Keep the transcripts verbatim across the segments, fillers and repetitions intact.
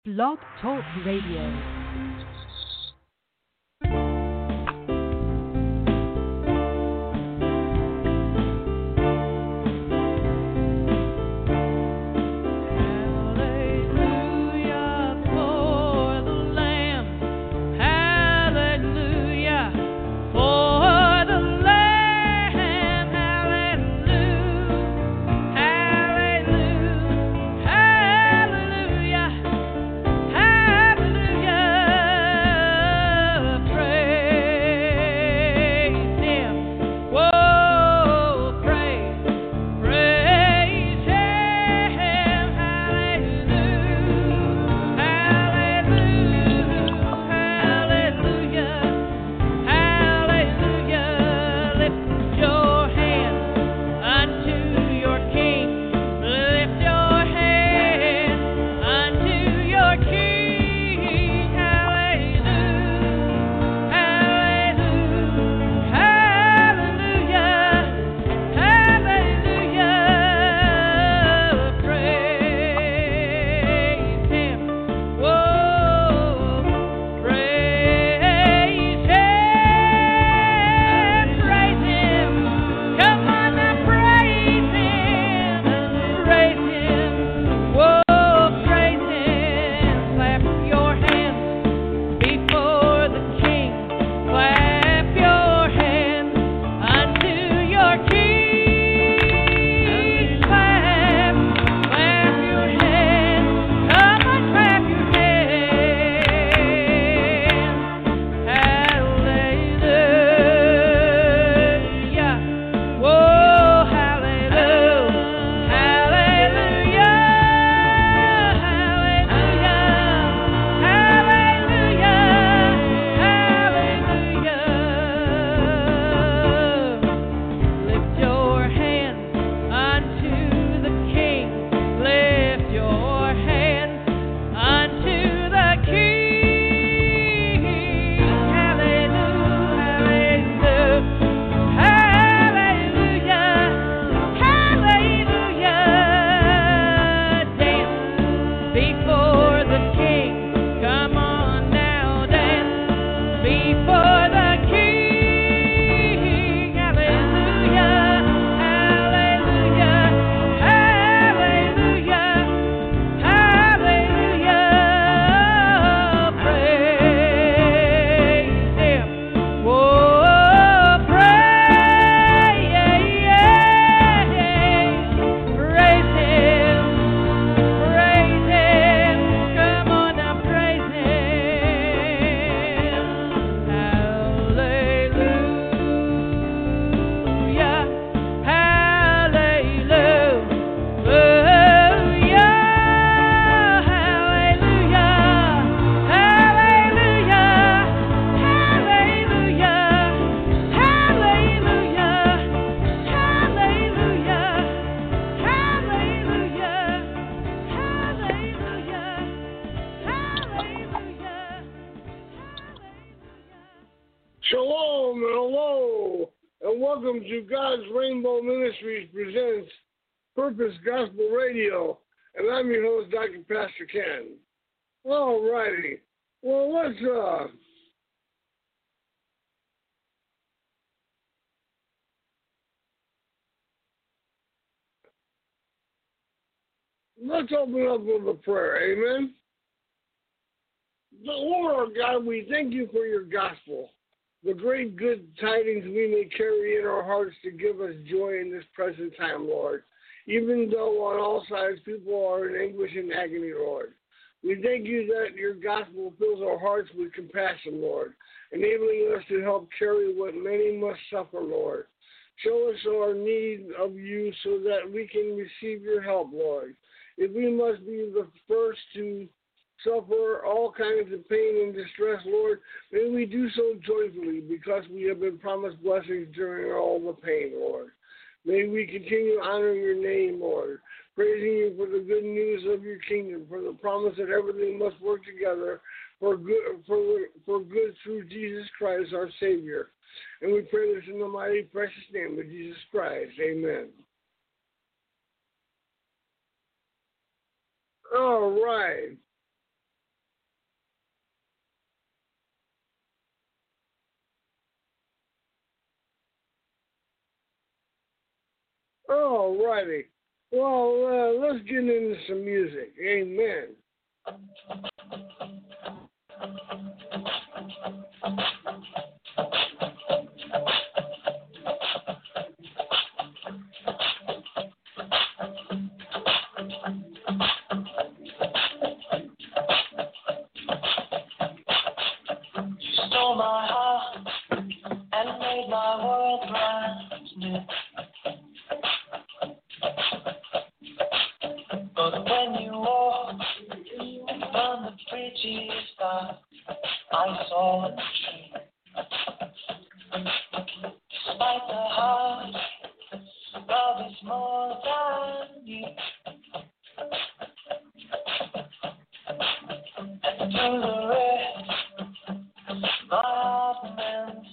Blog Talk Radio. Shalom and hello, and welcome to God's Rainbow Ministries presents Purpose Gospel Radio, and I'm your host, Doctor Pastor Ken. All righty. Well, let's uh, let's open up with a prayer. Amen. The Lord God, we thank you for your gospel, the great good tidings we may carry in our hearts to give us joy in this present time, Lord. Even though on all sides people are in anguish and agony, Lord. We thank you that your gospel fills our hearts with compassion, Lord, enabling us to help carry what many must suffer, Lord. Show us our need of you so that we can receive your help, Lord. If we must be the first to suffer all kinds of pain and distress, Lord, may we do so joyfully because we have been promised blessings during all the pain, Lord. May we continue honoring your name, Lord, praising you for the good news of your kingdom, for the promise that everything must work together for good, for, for good through Jesus Christ, our Savior. And we pray this in the mighty, precious name of Jesus Christ. Amen. All right. All righty. Well, uh, let's get into some music. Amen. Stole my heart and made my world brand new. But when you walked from the bridges down, I saw the tree. Despite the heart, love is more than you. And through the red, my heart mends.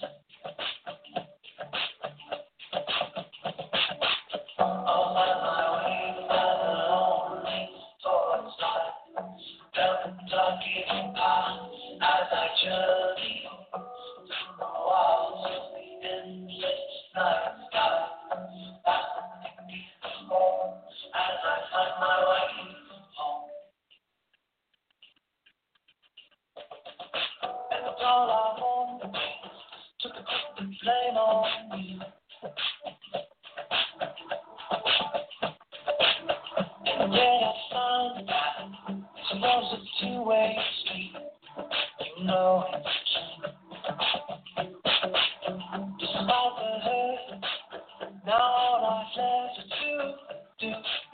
I'll find my way by the lonely towards life. Down the darkest path as I journey through the wilds of the endless night sky. That's the deepest home as I find my way home. And all I want to put the flame on you. And yet I find that this love's a two-way street. You know it's true. Despite the hurt, now all I've left to do.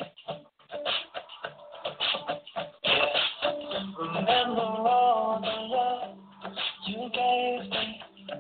Yeah. Remember all the love you gave me.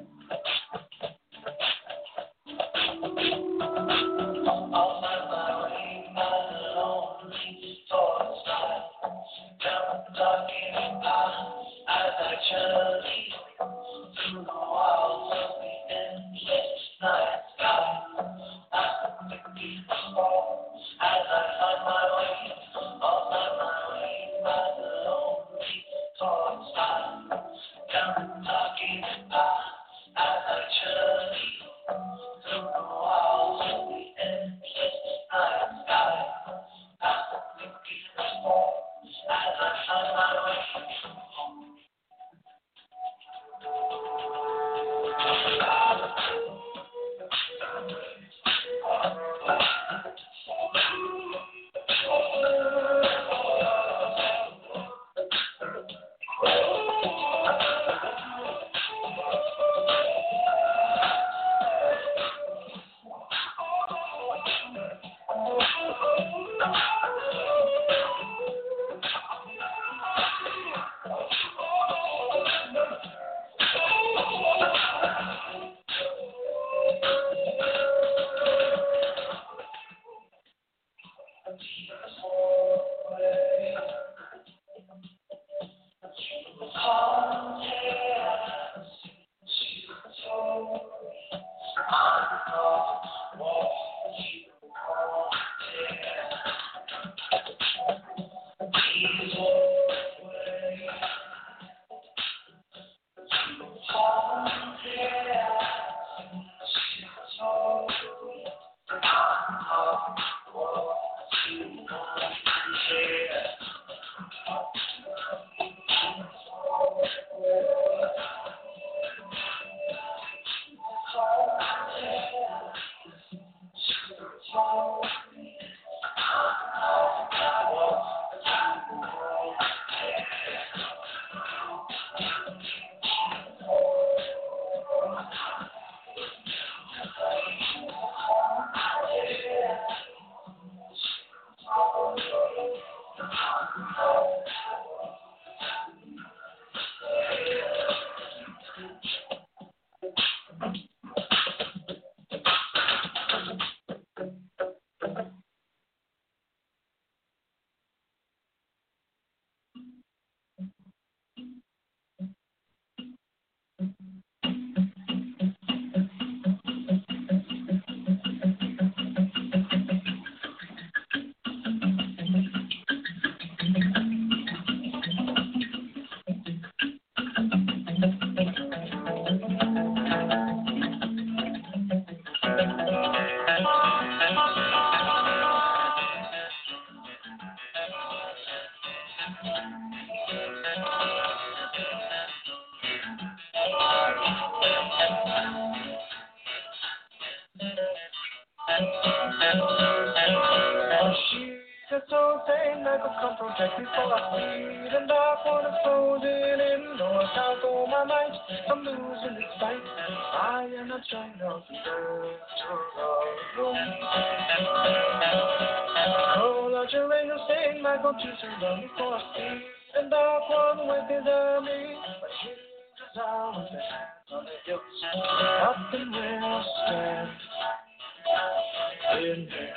I'll find my way by the lonely towards life. Down the darkest path as I journey through the wilds of the endless night sky. That's the deepest hole as I find my way. I'll find my way by the lonely towards life. Down the darkest path as I journey through the wilds of the endless night sky. That's the deepest hole as I find my way home. She's so same like a come from Jack before I see the dark one is closing in. No, I can't go my mind. I'm losing this fight. I am not trying to love you. Call out your angel, saying my God, to surround before I see the dark one with his army. But he's always there on the hills. Nothing will stand. In there.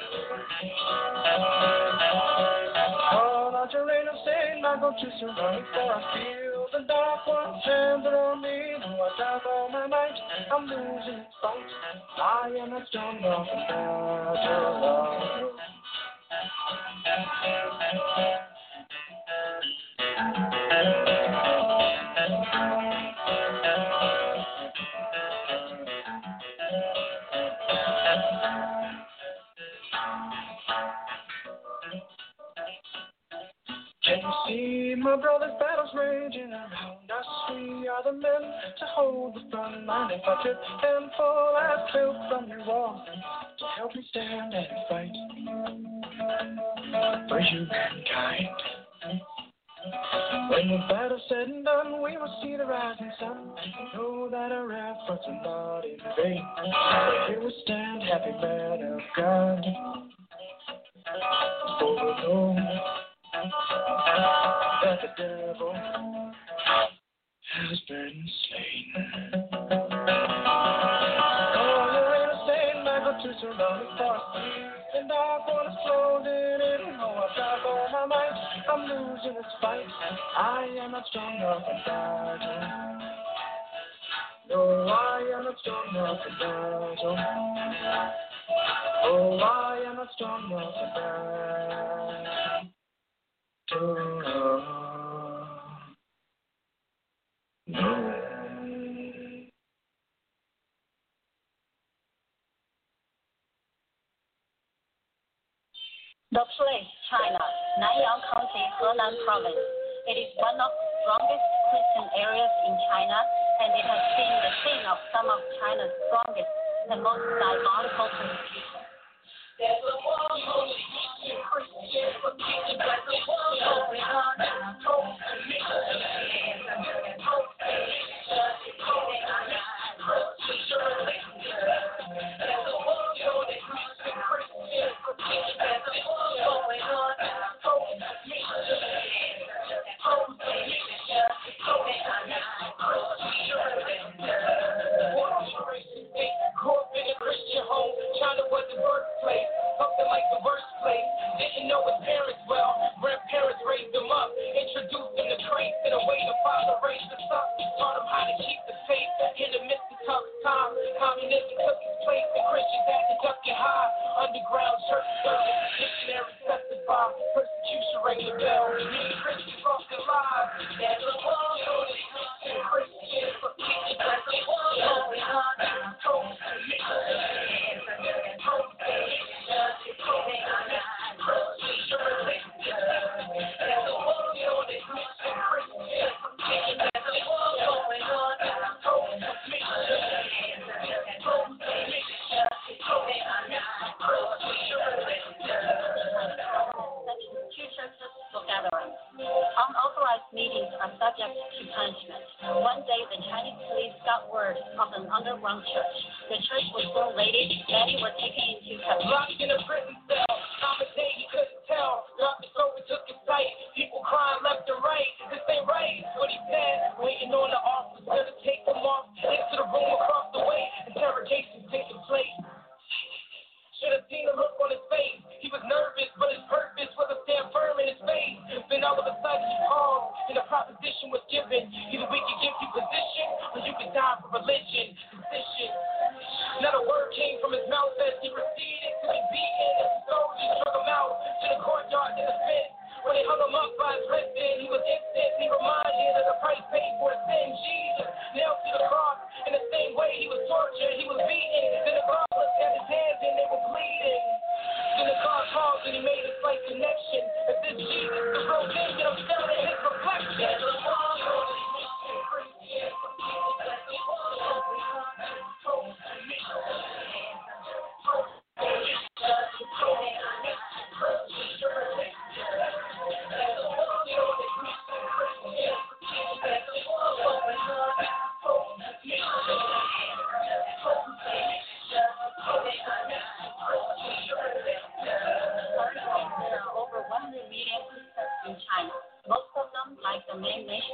Call out your angel, saying I go to surround before I feel the dark one's hands around me. No, I have all my might, I'm losing this fight. I am not strong enough to battle alone. Can you see my brother's battles raging around us? We are the men to hold the front line. If I trip and fall, I fell from your wall. So help me stand and fight for humankind. When the battle's said and done, we will see the rising sun. Know that our efforts are not in vain. So here we stand, happy man of God. For we know that the devil has been slain. Oh, you're in a sane, I go to surround me for a sea. And I want to closing in. Oh, I've got all my might. I'm losing this fight. I am not strong enough to battle. No, I am not strong enough to battle. Oh, I am not strong enough to battle. No. The place, China, Nanyang County, Henan Province. It is one of the strongest Christian areas in China, and it has been the scene of some of China's strongest and most diabolical persecution. There's a war on Christian for teaching, but the war going on. Unauthorized meetings are subject to punishment. One day, the Chinese police got word of an underground church. The church was so raided, many were taken into custody. Locked in a prison cell, time of day he couldn't tell. Locked the door, took his sight. People crying left and right. This ain't right, what he said. Waiting on the officer to take him off into the room across the way. Interrogations taking place. Should have seen the look on his face. He was nervous, but his purpose was to stand firm in his faith. Then all of a sudden he paused, and a proposition was given. Either we could give you position, or you could die for religion. Position. Not a word came from his mouth as he proceeded to be beaten. As the soldiers drug him out to the courtyard in the fence. When they hung him up by his wristband, he was instantly reminded of the price paid for his sin. Jesus nailed to the cross. In the same way he was tortured, he was beaten. Then the guard looked at his hands and they were bleeding. Then the guard paused and he made a slight connection. As if Jesus, the real vision of selling his reflection.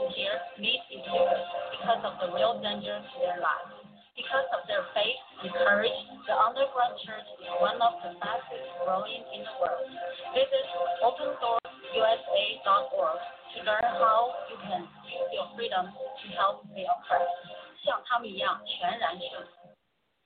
hear meet is yours because of the real danger to their lives. Because of their faith and courage, the underground church is one of the fastest growing in the world. Visit open doors u s a dot org to learn how you can use your freedom to help the oppressed. 像他们一样全然顺服。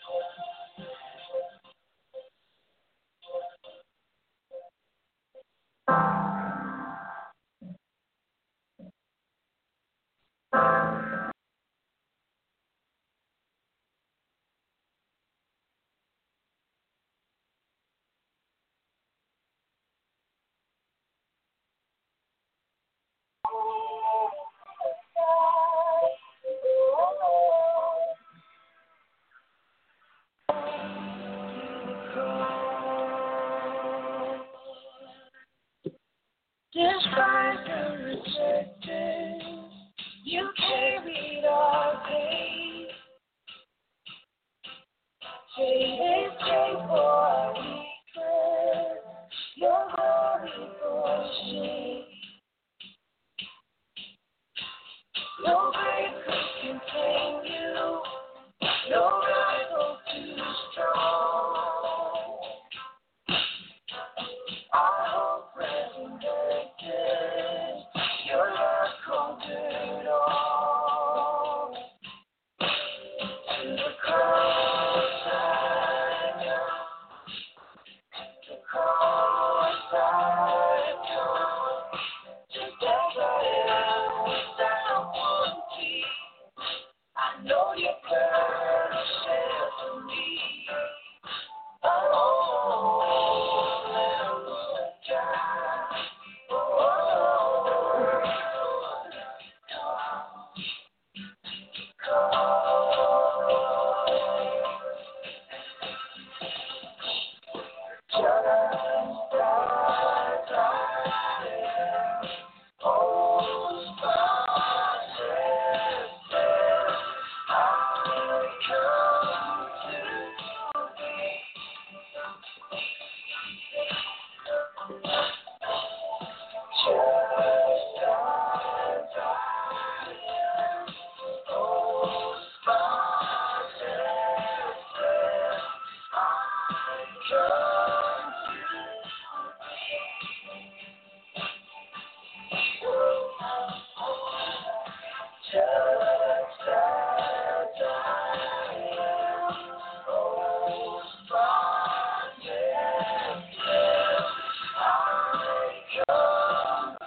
Despised and rejected, you carried our pain. Faded straight for our weakness, your glory for shame. No grave could contain you, no rival too strong. Our hope resurrected, your love conquered all. To the cross I come, to the cross I come, to death I am without one plea. I know your blood was shed for me. Oh, Lamb of God. Oh, come, just as I am. Oh, spotless, I come to thee. Just as I am, oh, spotless, I come to thee. Just as I am, oh, spotless, I come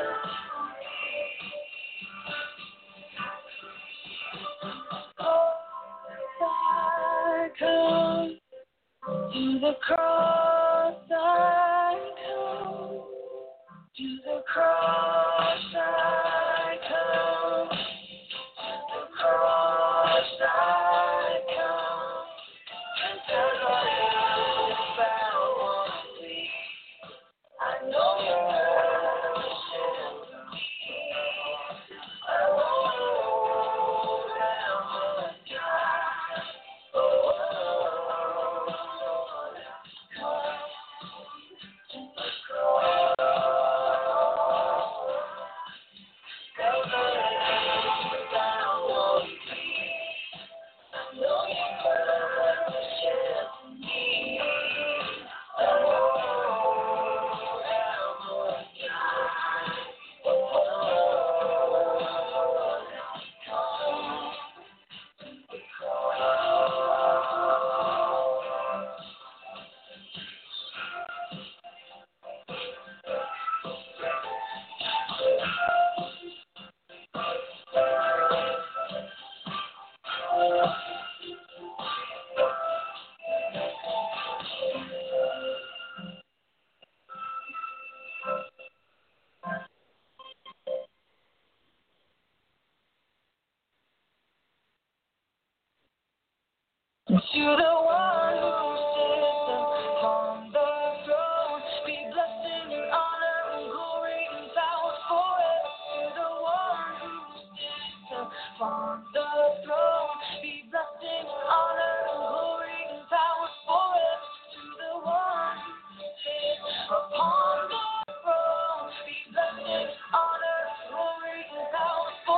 to the cross I come, to the cross I come, to the cross I come, just as I am without one plea. I know your love is shed for me. Oh, Lamb of God. Oh, come to the cross. As I am without one plea. I know your love is shed for me. Oh, Lamb of God. Oh, come to the cross. To the one who sits upon the throne, be blessing and honor and glory and power forever. To the one who sits upon the throne, be blessing and honor and glory and power forever. To the one who sits upon the throne, be blessing and honor and glory and power forever.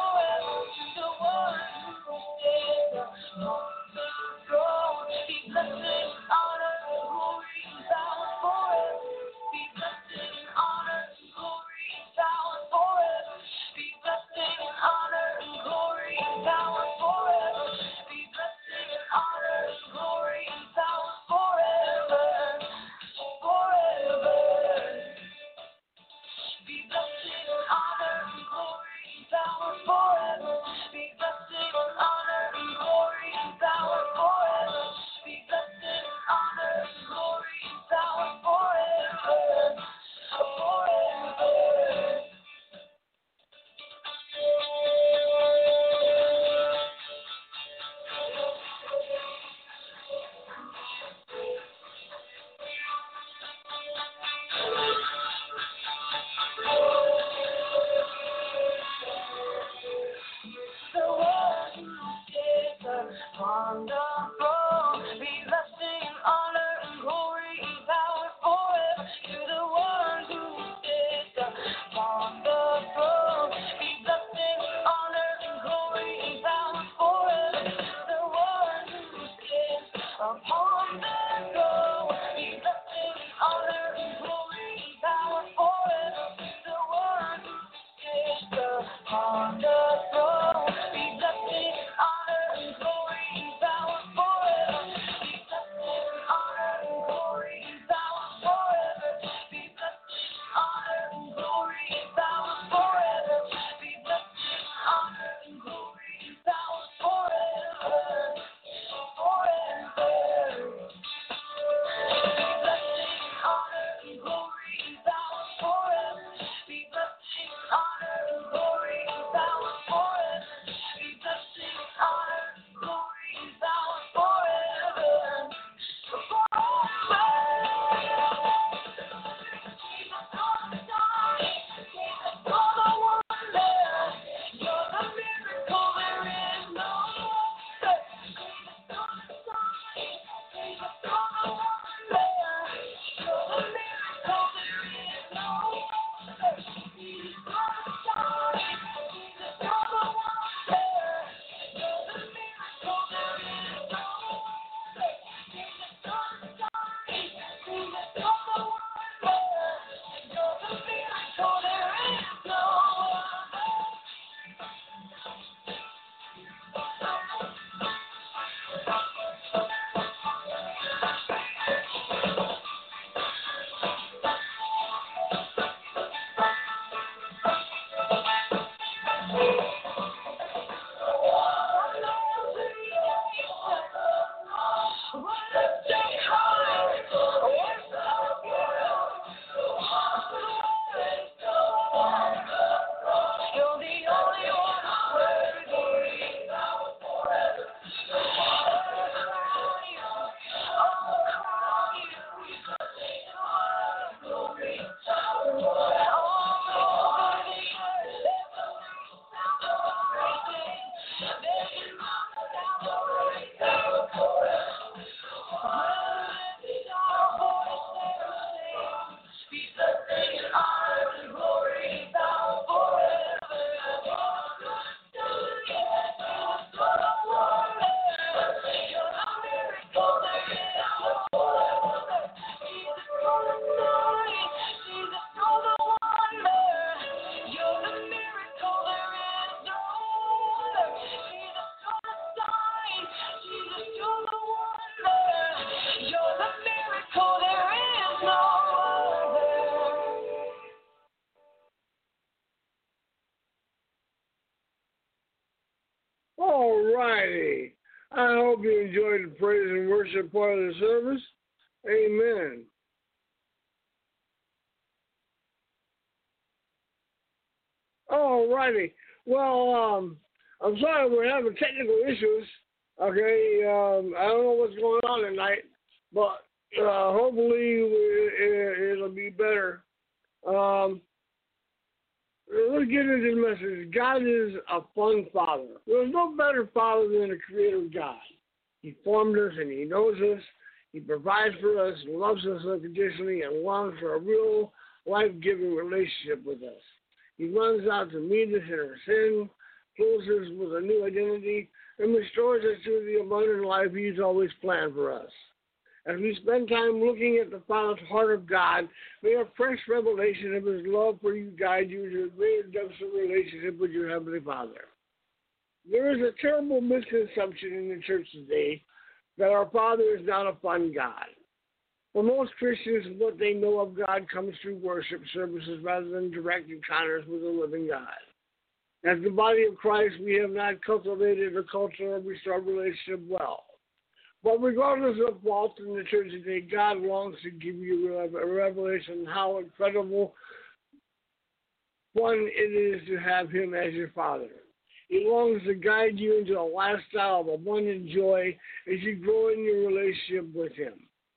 upon the throne, be blessing and honor and glory and power forever to the one who sits upon the throne. Be blessing and honor and glory and power forever to the one who sits upon the throne. Be blessing and honor and glory and power forever to the one who sits upon the throne. Be blessing and honor and glory and power forever. Be blessing and honor and glory and power forever. Be blessing and honor and glory and power forever. Be blessing and honor and glory and power forever. Forever. Be blessing and honor and glory and power forever. Be blessing and honor and glory and power forever. Be blessing and honor and glory and power forever. Forever. Jesus, you're the sign. Jesus, you're the wonder. You're the miracle there is no other. Jesus, you're the sign. Jesus, you're the wonder. You're the miracle there is no other. Jesus, you're the sign. Jesus, you're the wonder. You're the miracle there is no other. Jesus, you're the sign. Jesus, you're the wonder. You're the miracle there is no other. You're the only one worthy. All righty. I hope you enjoyed the praise and worship part of the service. Amen. All righty. Well, um, I'm sorry we're having technical issues. Okay, um, I don't know what's going on tonight, but uh, hopefully it, it'll be better. Um, let's get into the message. God is a fun father. There's no better father than the creator God. He formed us and he knows us. He provides for us, loves us unconditionally, and longs for a real life-giving relationship with us. He runs out to meet us in our sin, fills us with a new identity, and restores us to the abundant life he's always planned for us. As we spend time looking at the Father's heart of God, may a fresh revelation of his love for you guide you to a greater depth of relationship with your Heavenly Father. There is a terrible misconception in the church today that our Father is not a fun God. For most Christians, what they know of God comes through worship services rather than direct encounters with the living God. As the body of Christ, we have not cultivated a culture of restored relationship well. But regardless of faults in the church today, God longs to give you a revelation how incredible fun it is to have him as your Father. He longs to guide you into a lifestyle of abundant joy as you grow in your relationship with him.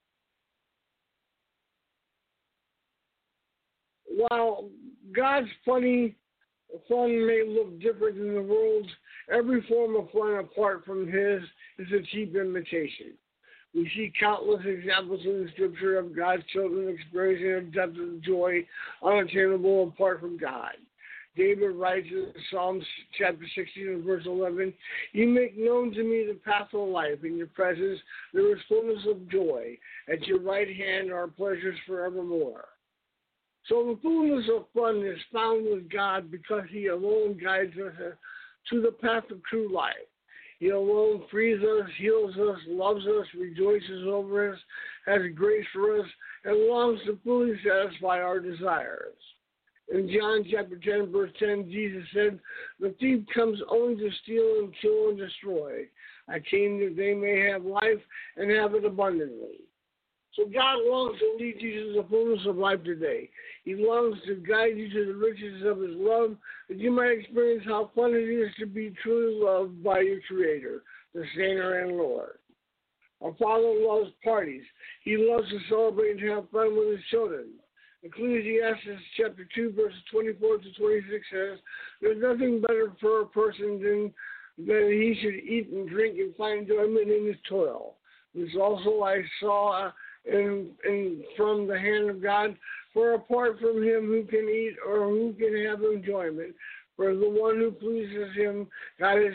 While God's funny fun may look different in the world, every form of fun apart from his is a cheap imitation. We see countless examples in the scripture of God's children experiencing a depth of joy unattainable apart from God. David writes in Psalms chapter sixteen and verse eleven, "You make known to me the path of life. In your presence there is fullness of joy. At your right hand are pleasures forevermore." So the fullness of fun is found with God because He alone guides us to the path of true life. He alone frees us, heals us, loves us, rejoices over us, has grace for us, and longs to fully satisfy our desires. In John chapter ten, verse ten, Jesus said, "The thief comes only to steal and kill and destroy. I came that they may have life and have it abundantly." So God longs to lead you to the fullness of life today. He longs to guide you to the riches of His love, that you might experience how fun it is to be truly loved by your Creator, the Savior and Lord. Our Father loves parties. He loves to celebrate and have fun with His children. Ecclesiastes chapter two, verses twenty-four to twenty-six says, "There's nothing better for a person than that he should eat and drink and find enjoyment in his toil. This also I saw in, in from the hand of God, for apart from Him who can eat or who can have enjoyment, for the one who pleases Him, God has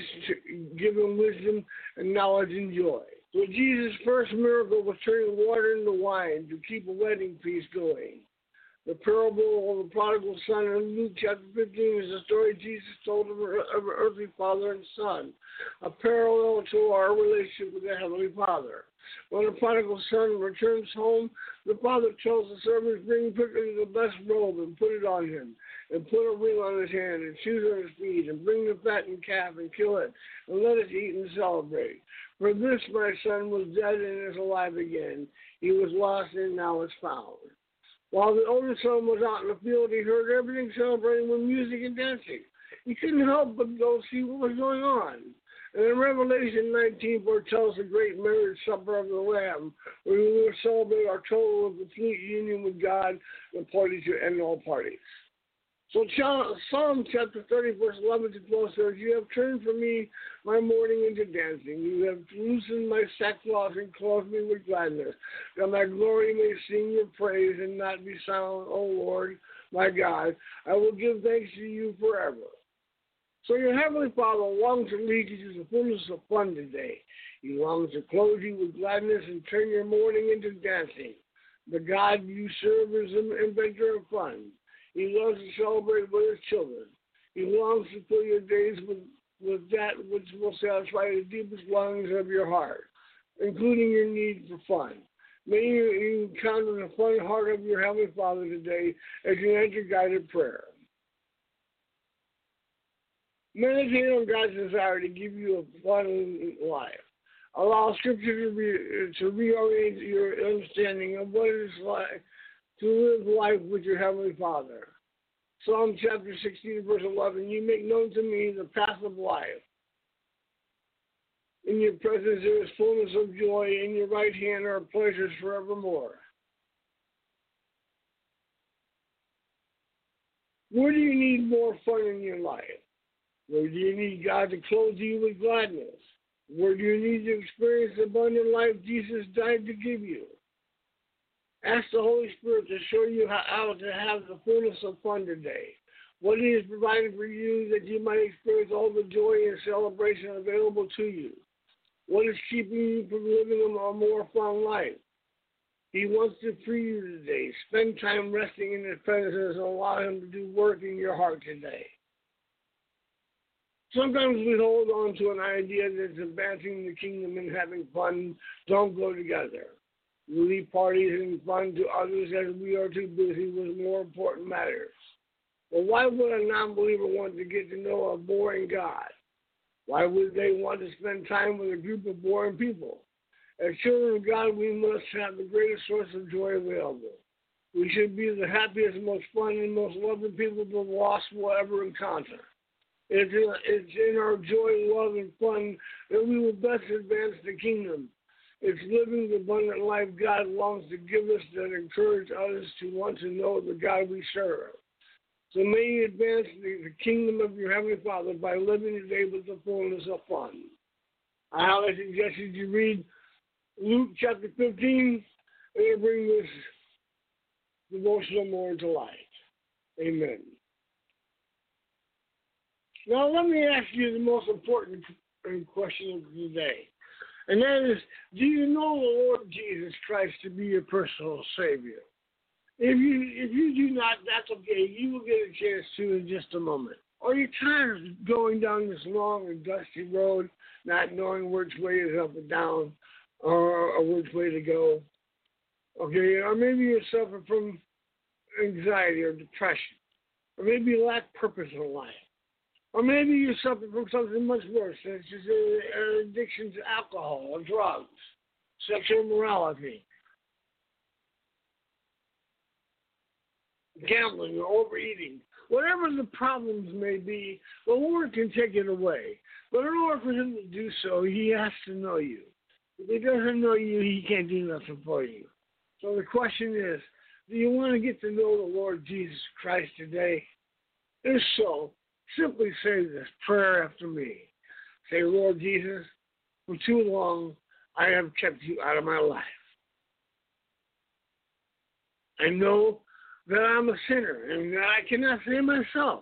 given wisdom and knowledge and joy." So Jesus' first miracle was turning water into wine to keep a wedding feast going. The parable of the prodigal son in Luke chapter fifteen is a story Jesus told of an earthly father and son, a parallel to our relationship with the Heavenly Father. When the prodigal son returns home, the father tells the servants, "Bring quickly the best robe and put it on him, and put a ring on his hand and shoes on his feet, and bring the fattened calf and kill it, and let us eat and celebrate. For this my son was dead and is alive again. He was lost and now is found." While the older son was out in the field, he heard everything celebrating with music and dancing. He couldn't help but go see what was going on. And in Revelation nineteen foretells the great marriage supper of the Lamb, where we will celebrate our total and complete union with God, the party to end all parties. So Psalm chapter thirty, verse eleven to twelve says, "You have turned from me my mourning into dancing. You have loosened my sackcloth and clothed me with gladness, that my glory may sing your praise and not be silent, O Lord, my God. I will give thanks to you forever." So your Heavenly Father longs to lead you to the fullness of fun today. He longs to clothe you with gladness and turn your mourning into dancing. The God you serve is an inventor of fun. He loves to celebrate with His children. He longs to fill your days with, with that which will satisfy the deepest longings of your heart, including your need for fun. May you encounter the fun heart of your Heavenly Father today as you enter guided prayer. Meditate on God's desire to give you a fun life. Allow Scripture to, re, to reorient your understanding of what it is like to live life with your Heavenly Father. Psalm chapter sixteen, verse eleven, "You make known to me the path of life. In your presence there is fullness of joy. In your right hand are pleasures forevermore." Where do you need more fun in your life? Where do you need God to clothe you with gladness? Where do you need to experience the abundant life Jesus died to give you? Ask the Holy Spirit to show you how to have the fullness of fun today. What He has provided for you that you might experience all the joy and celebration available to you. What is keeping you from living a more fun life? He wants to free you today. Spend time resting in His presence and allow Him to do work in your heart today. Sometimes we hold on to an idea that advancing the kingdom and having fun don't go together. We leave parties and fun to others as we are too busy with more important matters. But why would a non-believer want to get to know a boring God? Why would they want to spend time with a group of boring people? As children of God, we must have the greatest source of joy available. We should be the happiest, most fun, and most loving people the lost will ever encounter. It's in, it's in our joy, love, and fun that we will best advance the kingdom. It's living the abundant life God longs to give us that encourage others to want to know the God we serve. So may you advance the, the kingdom of your Heavenly Father by living today with the fullness of fun. I highly suggest that you read Luke chapter fifteen, and it'll bring this devotional more into light. Amen. Now, let me ask you the most important question of the day, and that is, do you know the Lord Jesus Christ to be your personal Savior? If you if you do not, that's okay. You will get a chance to in just a moment. Are you tired of going down this long and dusty road, not knowing which way is up and down, or, or which way to go? Okay, or maybe you're suffering from anxiety or depression, or maybe you lack purpose in life, or maybe you're suffering from something much worse, such as an addiction to alcohol or drugs, sexual immorality, gambling or overeating. Whatever the problems may be, the Lord can take it away. But in order for him to do so, he has to know you. If he doesn't know you, he can't do nothing for you. So the question is, do you want to get to know the Lord Jesus Christ today? If so, simply say this prayer after me. Say, Lord Jesus, for too long I have kept you out of my life. I know that I'm a sinner and that I cannot save myself.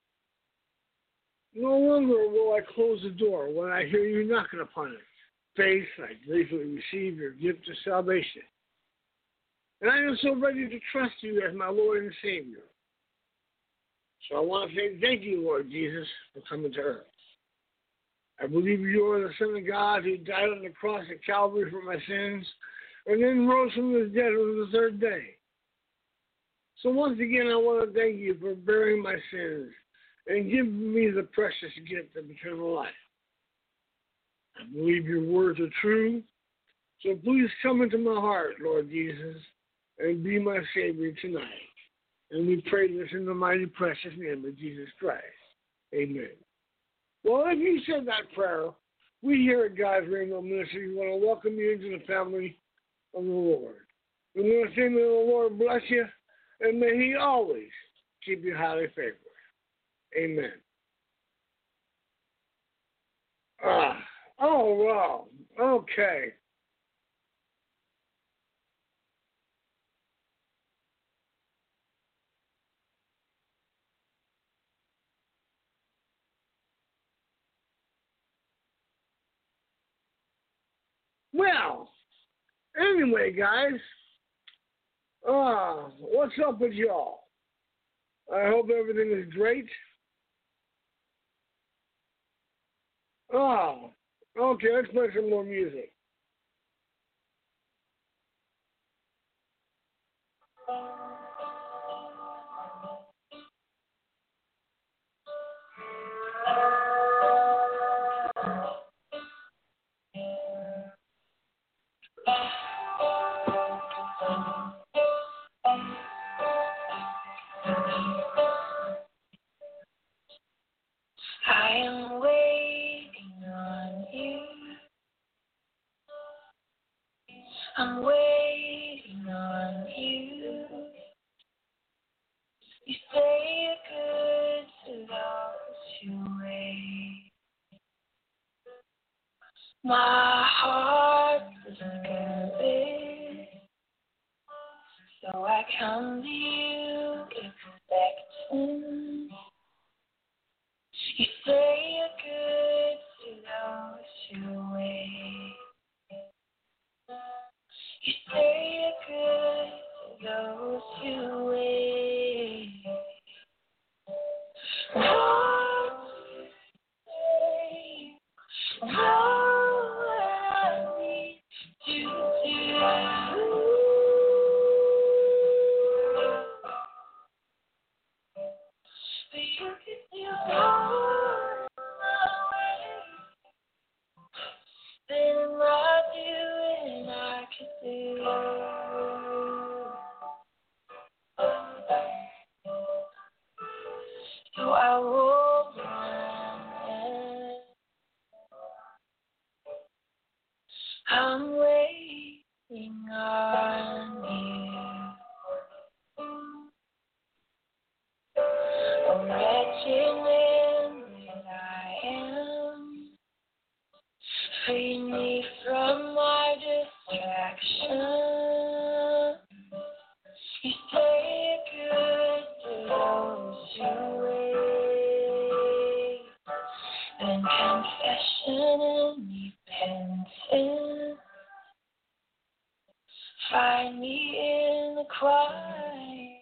No longer will I close the door when I hear you knocking upon it. Faith, I gratefully receive your gift of salvation. And I am so ready to trust you as my Lord and Savior. So I want to say thank you, Lord Jesus, for coming to earth. I believe you are the Son of God who died on the cross at Calvary for my sins and then rose from the dead on the third day. So once again, I want to thank you for bearing my sins and giving me the precious gift of eternal life. I believe your words are true, so please come into my heart, Lord Jesus, and be my Savior tonight. And we pray this in the mighty, precious name of Jesus Christ. Amen. Well, if you said that prayer, we here at God's Rainbow Ministry want to welcome you into the family of the Lord. We want to say, may the Lord bless you, and may he always keep you highly favored. Amen. Ah, oh, wow. Okay. Well, anyway, guys, uh, what's up with y'all? I hope everything is great. Oh, okay, let's play some more music. I am waiting on you. I'm waiting on you. You say you're good to those who wait. My heart is good, so I come to you expecting. You say you're good to those who wait. You say you're good to those who wait. Lord, say, know what I need to do. But you can do all my way. Then I do and I can do. Free me from my distraction. You say good to those who wait. And confession and repentance. Find me in the quiet.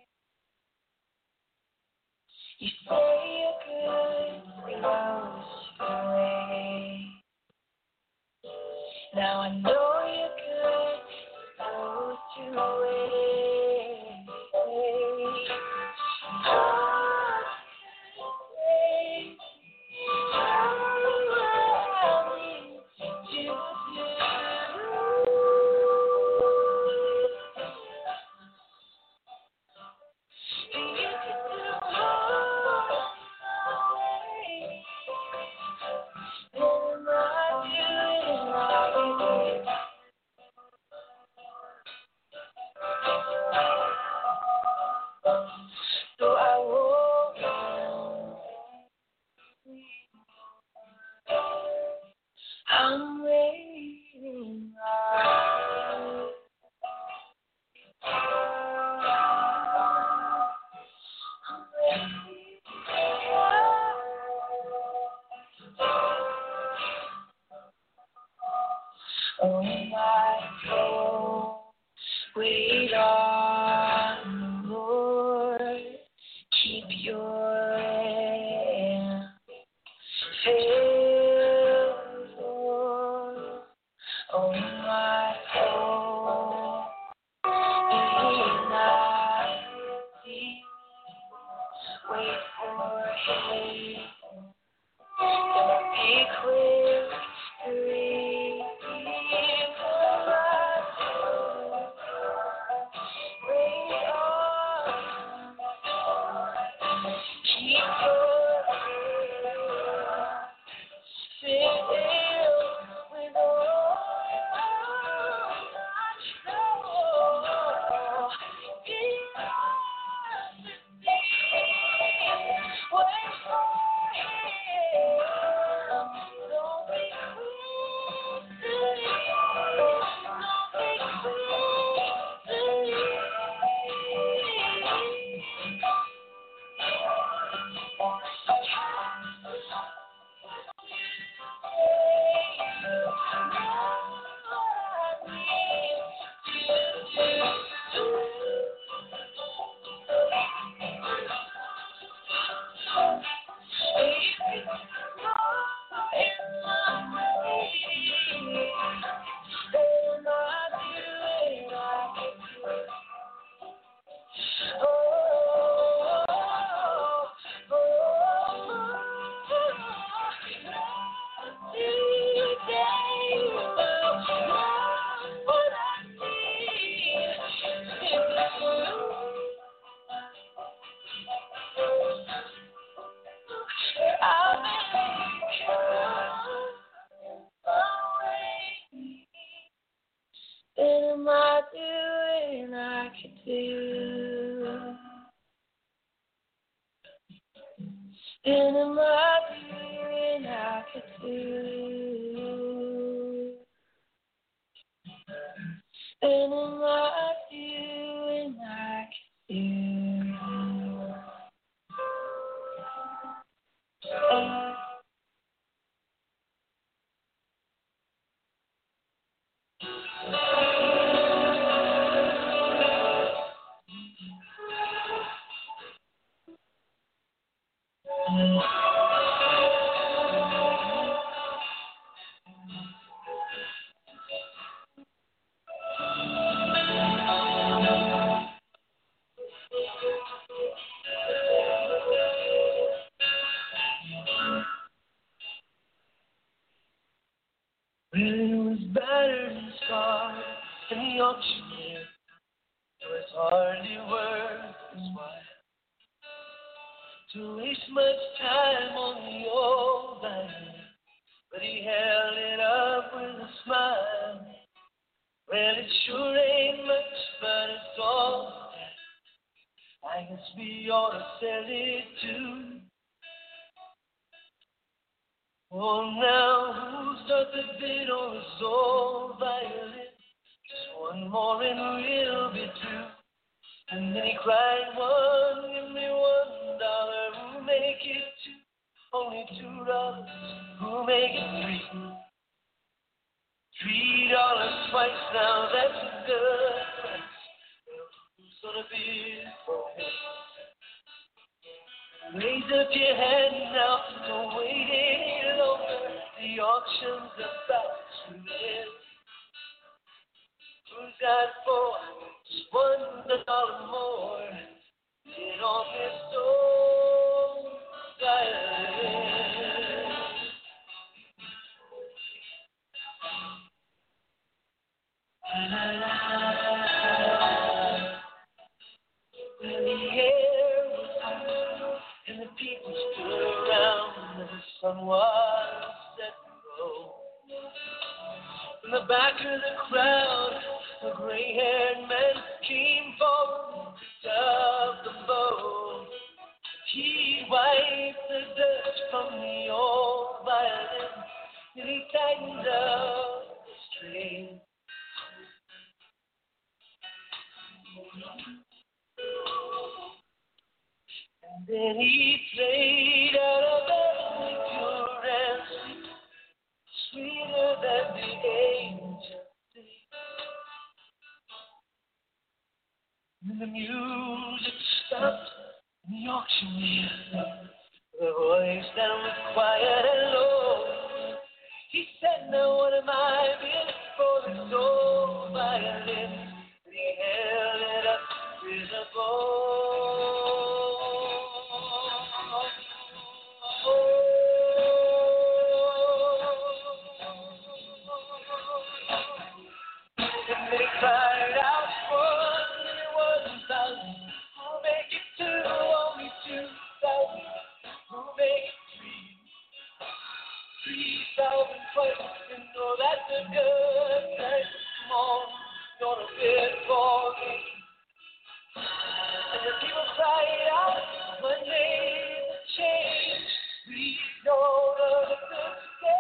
You say you're good to those who wait. Now I know you're good to those who wait. Oh, wait. Oh, I need you to. You can do more away. Then I do it right. So I won't. I'm waiting. Oh my soul, wait on the Lord, keep your hand filled, Lord. Oh my soul, be not cease, wait for Him, don't be quick to read. Am I doing I could do? And am I doing I could do? And am I doing I could do? Well, it was battered and scarred, and the auction here, it was hardly worth his while to waste much time on the old man, but he held it up with a smile. Well, it sure ain't much, but it's all I guess we ought to sell it too. Oh, now who starts the bid on a soul violin? Just one more and we'll be through. And then he cried, one, give me one dollar. Who'll make it two? Only two dollars. Who'll make it three? Three dollars twice now, that's a good price. Who's gonna bid for him? Raise up your hand now, don't wait any longer. The auction's about to end. Who's got four? Just one dollar more. Bid on this old violin. La, la, la. Well, the air was hot, and the people stood around, and the sun was set to go. In the back of the crowd, a gray-haired man came forward, picked up the bow. He wiped the dust from the old violin, and he tightened up the string. And then he played out of every pure and sweet, sweeter than the angels sing. And the music stopped, and the auctioneer, with a voice that was quiet and low, he said, now what am I bidding for this old violin? And he held it up with a bow. And they cried out, one, one thousand. Who'll make it two? Only two thousand. Who'll make it three? Three thousand twice. You know that's a good price. Come on, gonna bid for me. And the people cried out, my name will change. We don't understand.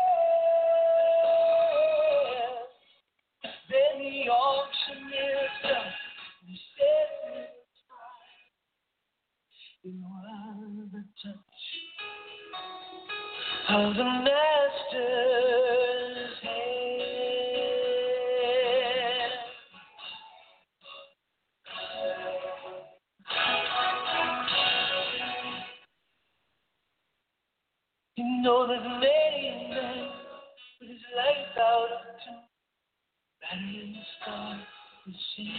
Then the auctioneer stopped and said, it was the touch of the master's hand. You know there's many men with his lights out of tune, battering the stars to see.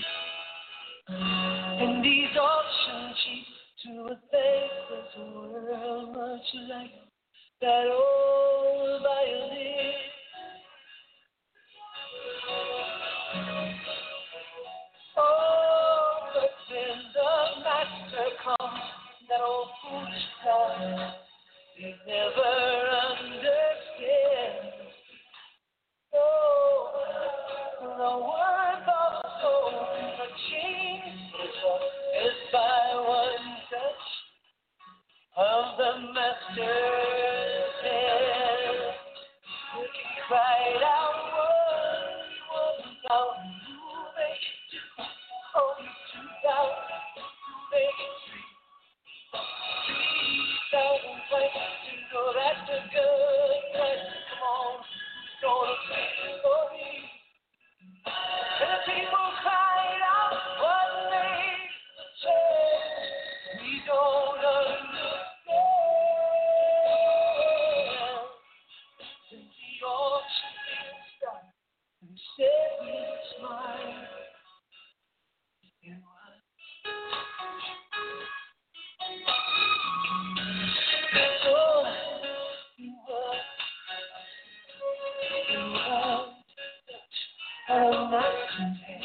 And these auction cheap to a thankless world, much like that old violin. Oh, but then the master comes, that old foolish guy, they never understand. Oh, the worth of a soul, a change is by one touch of the master's hand. He cried out, one, one thousand, who make it two? Only two thousand, who make it three? Three thousand twice, you know that's a good price. Come on, gonna pay for me. And the people cried out, what they said, we don't understand. And the auctioneer stopped and said with a smile, you are. So you are, you are. I'm not content.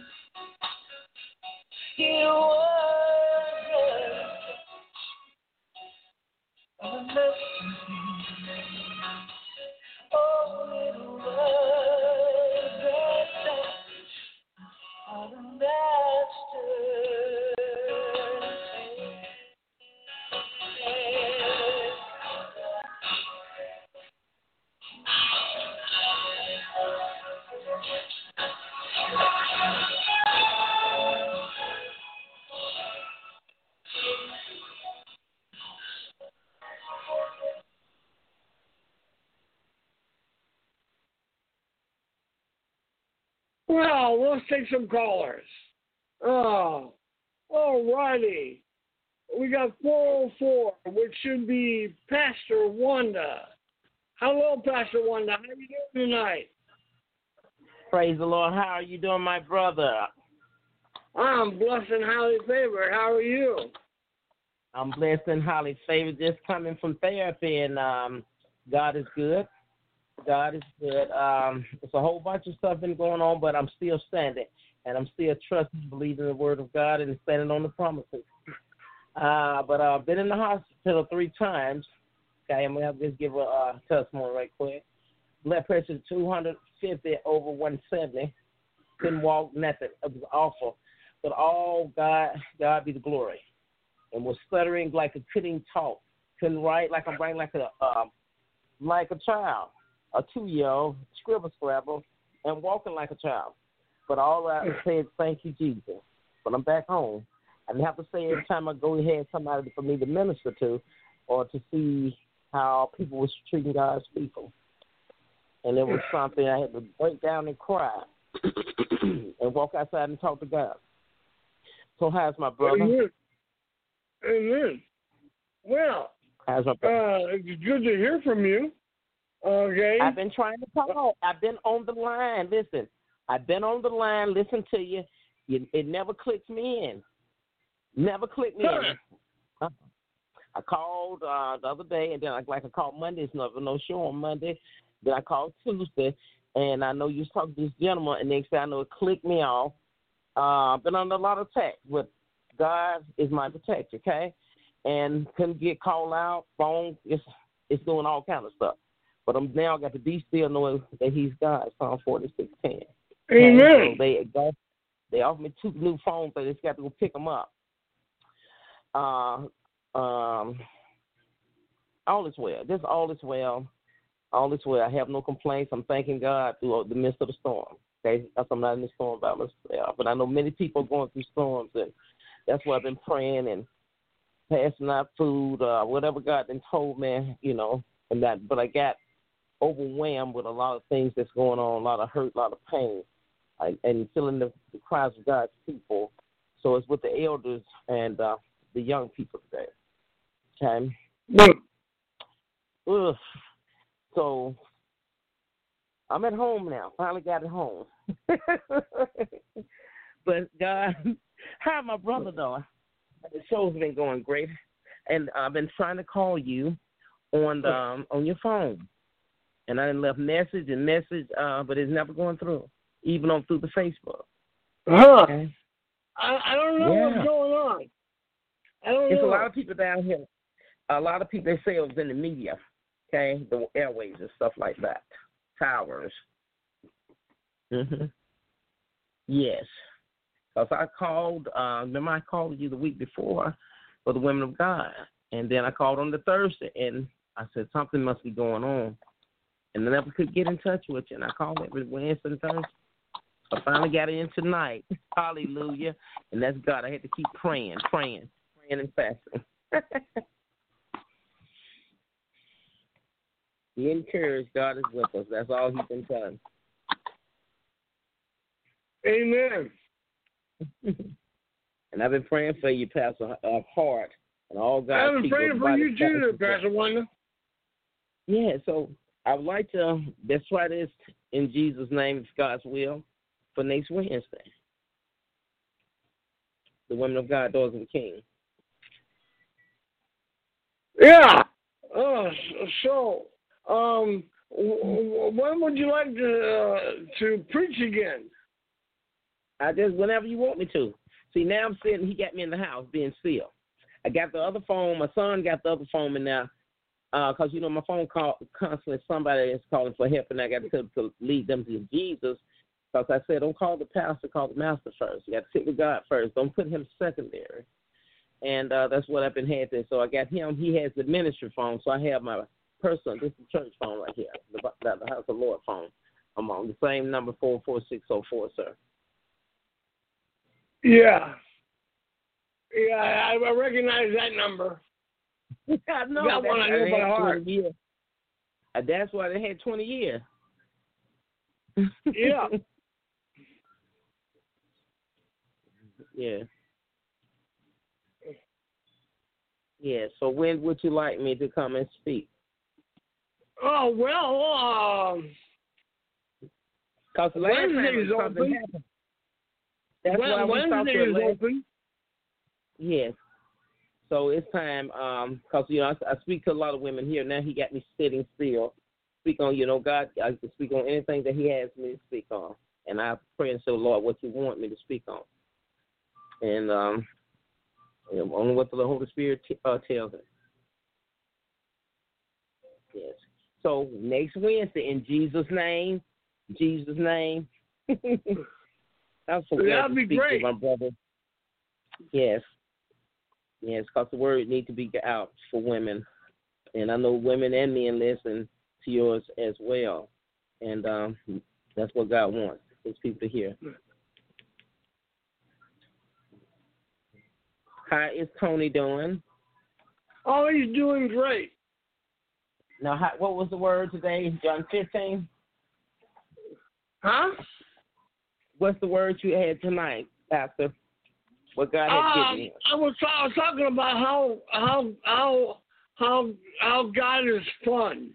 You were I'm not content. Oh, it was the touch of the master's hand. Well, let's take some callers. Oh, all righty. We got four oh four, which should be Pastor Wanda. Hello, Pastor Wanda. How are you doing tonight? Praise the Lord. How are you doing, my brother? I'm blessed and highly favored. How are you? I'm blessed and highly favored. Just coming from therapy, and um, God is good. God is good. Um, there's a whole bunch of stuff been going on, but I'm still standing, and I'm still trusting, believing the Word of God, and standing on the promises. Uh, but I've uh, been in the hospital three times. Okay, I'm going to just give a uh, testimony right quick. Blood pressure two hundred fifty over one seventy. Couldn't walk, nothing. It was awful. But all God, God be the glory. And was stuttering like I couldn't talk. Couldn't write like I'm writing like a uh, like a child, a two-year-old, scribble scrabble, and walking like a child. But all I said, thank you, Jesus. But I'm back home. I didn't have to say every time I go ahead somebody for me to minister to or to see how people was treating God's people. And it was something I had to break down and cry and walk outside and talk to God. So how's my brother? Amen. Amen. Well, how's my brother? Uh, it's good to hear from you. Okay. I've been trying to talk. I've been on the line. Listen, I've been on the line. Listen to you. you it never clicks me in. Never clicked me in. I called uh, the other day, and then I, like I called Monday. It's never no show on Monday. Then I called Tuesday, and I know you was talking to this gentleman, and next thing I know it clicked me off. Uh, I've been under a lot of attack, but God is my protector, okay? And couldn't get called out, phone, it's, it's doing all kind of stuff. But I'm now got to be still knowing that He's God, Psalm forty-six ten. Amen. Okay? So they, they offered me two new phones, but I just got to go pick them up. Uh, um, all is well. This all is well. All is well. I have no complaints. I'm thanking God through the midst of the storm. Okay, that's I'm not in the storm by myself, but I know many people are going through storms, and that's why I've been praying and passing out food, uh, whatever God then told me, you know, and that. But I got overwhelmed with a lot of things that's going on, a lot of hurt, a lot of pain, I, and feeling the, the cries of God's people. So it's with the elders and uh, the young people today. Okay. Ugh. So I'm at home now. Finally got it home. But God, how my brother though? The show's been going great, and I've been trying to call you on the um, on your phone, and I left message and message, uh, but it's never going through, even on through the Facebook. Huh? Okay. I, I don't know Yeah. what's going on. I don't It's know. a lot of people down here. A lot of people, they say it was in the media, okay, the airways and stuff like that, towers. Mhm. Yes. Because I called, uh, remember I called you the week before for the Women of God, and then I called on the Thursday, and I said something must be going on, and I never could get in touch with you, and I called every Wednesday and Thursday. I finally got it in tonight. Hallelujah. And that's God. I had to keep praying, praying, praying and fasting. Be encouraged. God is with us. That's all He's been telling. Amen. And I've been praying for you, Pastor uh, Hart, and all God's I've been people. praying for you too, Pastor Wanda. Yeah, so I would like to, let's try this in Jesus' name, if God's will, for next Wednesday. The Women of God, Daughters of the King. Yeah. Uh, so, um, when would you like to uh, to preach again? I just, whenever you want me to. See, now I'm sitting, he got me in the house being still. I got the other phone, my son got the other phone in now, because, uh, you know, my phone call constantly, somebody is calling for help, and I got to, to lead them to Jesus, because I said, don't call the pastor, call the master first. You got to sit with God first. Don't put him secondary. And uh, that's what I've been having. So I got him. He has the ministry phone, so I have my personal, this is the church phone right here, the, the, the House of Lord phone. I'm on the same number, four four six oh four, sir. Yeah. Yeah, I, I recognize that number. I know. That one I know by heart. Years. Uh, that's why they had twenty years. Yeah. Yeah. Yeah. So when would you like me to come and speak? Oh, well, um, Because the last time Wednesday's something open. happened. That's why we talked Wednesday to is last. open. Yes. So it's time, um, because, you know, I, I speak to a lot of women here. Now he got me sitting still. Speak on, you know, God, I can speak on anything that he has me to speak on. And I pray and say, Lord, what you want me to speak on. And um, you know, only what the Holy Spirit t- uh, tells us. Yes. So next Wednesday, in Jesus' name, Jesus' name. That's so glad That'd to be speak great. to my brother. Yes. Yes, because the word needs to be out for women. And I know women and men listen to yours as well. And um, that's what God wants, his people to hear. How is Tony doing? Oh, he's doing great. Now, how, what was the word today? John fifteen? Huh? What's the word you had tonight, Pastor? What God had Uh, given you? I was, I was talking about how how how how how God is fun.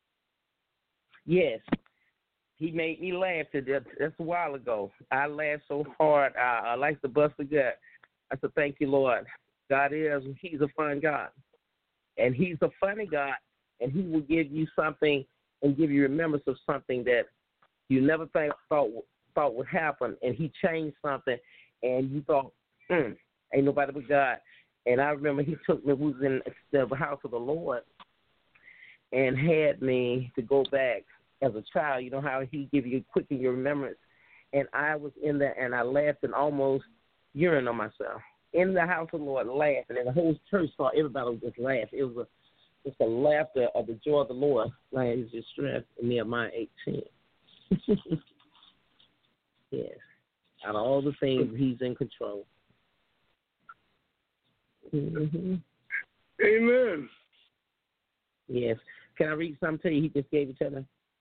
Yes. He made me laugh. That's, that's a while ago. I laughed so hard. I, I like to bust a gut. I said, thank you, Lord. God is, he's a fun God. And he's a funny God. And he will give you something and give you remembrance of something that you never think, thought thought would happen. And he changed something. And you thought, hmm, ain't nobody but God. And I remember he took me, we was in the house of the Lord, and had me to go back as a child. You know how he give you quicken your remembrance. And I was in there, and I laughed and almost urinated on myself. In the house of the Lord, laughing, and the whole church saw everybody was just laugh. It was a, just a laughter of the joy of the Lord. Like it's just strength in Nehemiah eighteen. Yes. Out of all the things, he's in control. Mm-hmm. Amen. Yes. Can I read something to you? He just gave it to me.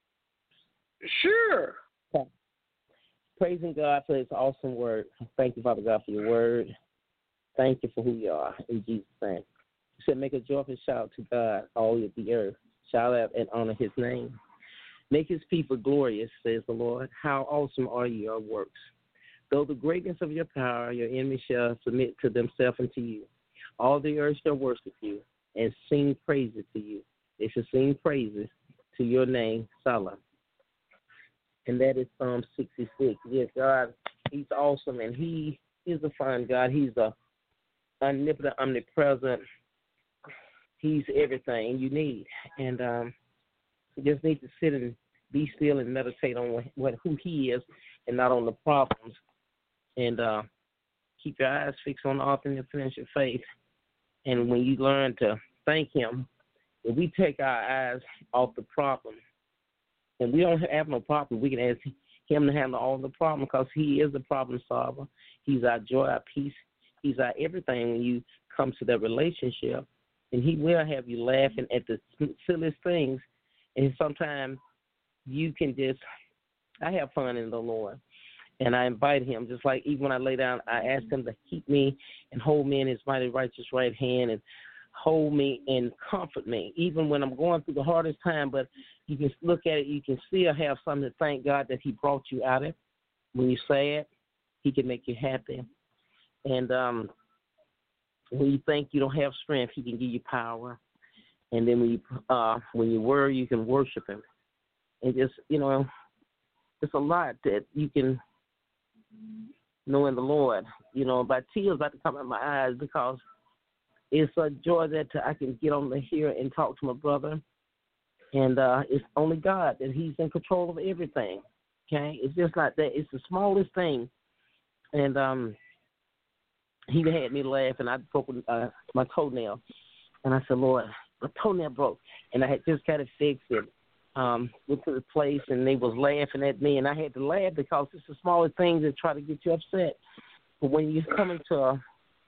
Sure. Okay. Praising God for his awesome word. Thank you, Father God, for your word. Thank you for who you are. In Jesus' name. You said, make a joyful shout to God, all of the earth. Shout out and honor his name. Make his people glorious, says the Lord. How awesome are your works. Though the greatness of your power, your enemies shall submit to themselves and to you. All the earth shall worship you and sing praises to you. They shall sing praises to your name, Salah. And that is Psalm sixty-six. Yes, God, he's awesome, and he is a fine God. He's a omnipotent, omnipresent. He's everything you need. And um, you just need to sit and be still and meditate on what, what who he is and not on the problems. And uh, keep your eyes fixed on the author and the finisher of faith. And when you learn to thank him, if we take our eyes off the problem, and we don't have no problem, we can ask him to handle all the problems because he is a problem solver. He's our joy, our peace. He's our everything when you come to that relationship. And he will have you laughing at the silliest things. And sometimes you can just, I have fun in the Lord. And I invite him, just like even when I lay down, I ask him to keep me and hold me in his mighty righteous right hand and hold me and comfort me, even when I'm going through the hardest time. But you can look at it, you can still have something to thank God that he brought you out of. When you say it, he can make you happy. And um, when you think you don't have strength, he can give you power. And then when you, uh, when you worry, you can worship him. And just, you know, it's a lot that you can know in the Lord. You know, by tears about to come out of my eyes because it's a joy that I can get on the here and talk to my brother. And uh, it's only God that he's in control of everything. Okay? It's just like that. It's the smallest thing. And um, he had me laugh, and I broke uh, my toenail. And I said, Lord, my toenail broke. And I had just got it fixed. It um, went to the place, and they was laughing at me. And I had to laugh because it's the smallest things that try to get you upset. But when you come into a,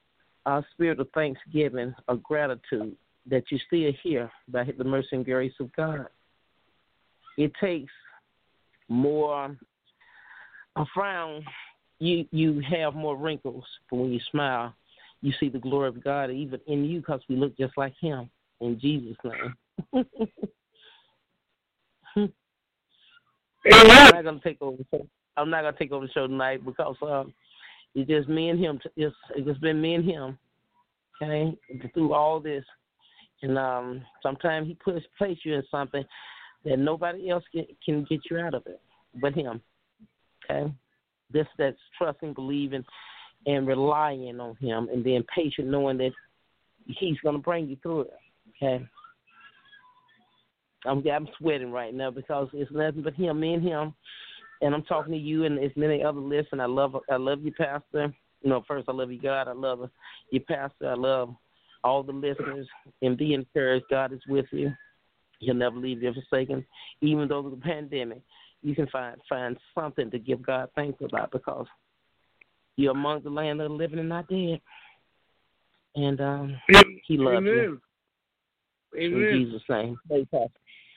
a spirit of thanksgiving, of gratitude, that you're still here by the mercy and grace of God, it takes more a frown you you have more wrinkles, but when you smile, you see the glory of God even in you because we look just like Him. In Jesus' name. I'm not gonna take over the show. I'm not gonna take over the show tonight because um, it's just me and him. It's, it's just been me and him. Okay, through all this, and um, sometimes he puts place you in something that nobody else can, can get you out of it, but him. Okay, this that's trusting, believing, and relying on him, and being patient, knowing that he's gonna bring you through it. Okay. I'm I'm sweating right now because it's nothing but him, me and him, and I'm talking to you and as many other listeners. I love I love you, Pastor. You know, first I love you, God. I love you, Pastor. I love all the listeners, and be encouraged. God is with you. He'll never leave you forsaken. Even though the pandemic, you can find find something to give God thanks about because you're among the land of the living and not dead. And um, He loves Amen. you. Amen. In Jesus' name. Thank you, Pastor.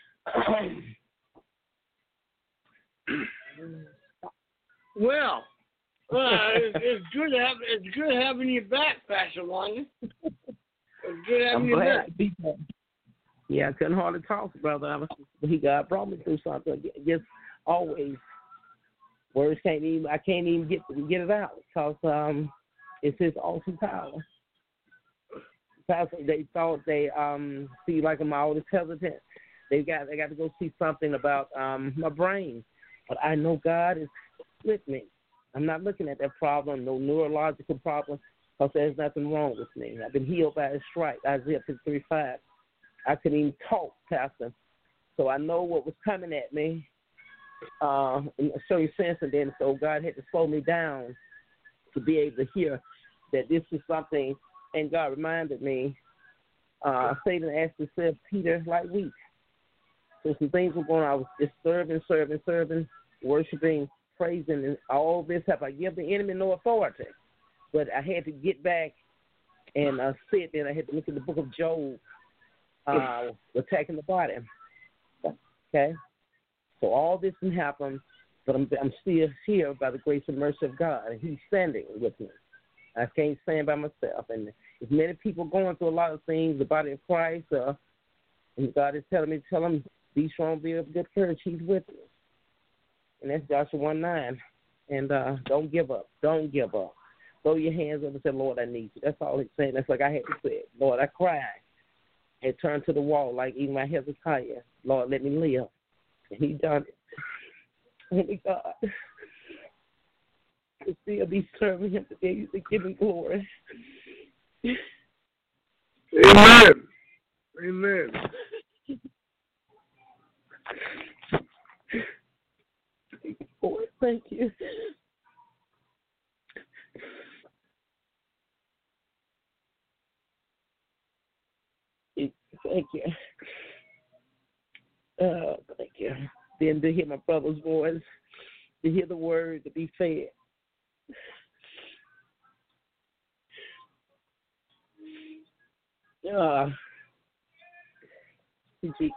Well, uh, it's, it's good to have it's good having you back, Pastor Wanda. It's good having I'm you glad back. to be back. Yeah, I couldn't hardly talk, brother. I was, he God brought me through something. Just always words can't even I can't even get get it out because um, it's His awesome power. Pastor, they thought they um see like I'm always hesitant. They got they got to go see something about um my brain, but I know God is with me. I'm not looking at that problem, no neurological problem, because there's nothing wrong with me. I've been healed by His stripes. Isaiah fifty-three five. I couldn't even talk, Pastor, so I know what was coming at me uh, in a certain sense, and then so God had to slow me down to be able to hear that this is something. And God reminded me, uh, Satan asked to serve Peter like wheat. So some things were going on. I was just serving, serving, serving, worshiping, praising, and all this stuff. I give the enemy no authority. But I had to get back and uh, sit, and I had to look at the book of Job, uh, attacking the body. Okay? So all this can happen, but I'm, I'm still here by the grace and mercy of God, and He's standing with me. I can't stand by myself. And there's many people going through a lot of things, the body of Christ, uh, and God is telling me, tell them, be strong, be of good courage. He's with you. And that's Joshua one nine. And uh, don't give up. Don't give up. Throw your hands up and say, Lord, I need you. That's all He's saying. That's like I had to say. Lord, I cried and turned to the wall like even my Hezekiah. Lord, let me live. And He done it. Only God. To still be serving Him today, to give Him glory. Amen. Amen. Lord, thank you. Thank you. Uh, thank you. Then to hear my brother's voice, to hear the word, to be fed. Uh, Jesus.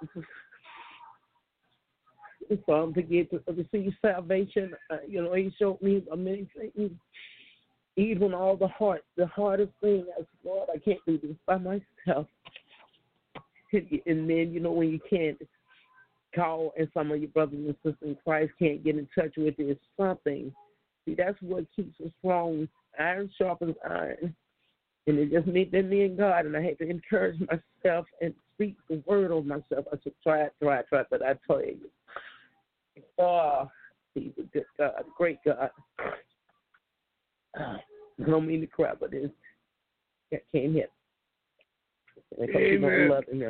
So I'm to get to receive salvation. Uh, you know, He showed me many things. Even all the hard, the hardest thing. I said, Lord, I can't do this by myself. And then, you know, when you can't call and some of your brothers and sisters in Christ can't get in touch with you, it's something. See, that's what keeps us strong. Iron sharpens iron. And it just meant that me and God, and I had to encourage myself and speak the word on myself. I said, try, try, try, but I tell you, oh, He's a good God, great God. Uh, I don't mean to cry, but it's, I can't hit. Because you don't love Him.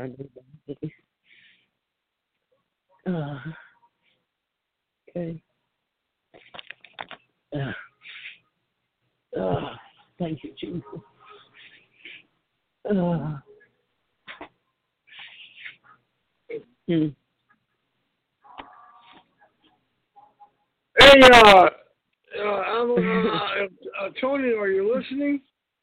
Uh, okay. Uh, uh, thank you, Jesus. Uh, hmm. Hey, uh, uh, I'm, uh, uh, Tony, are you listening?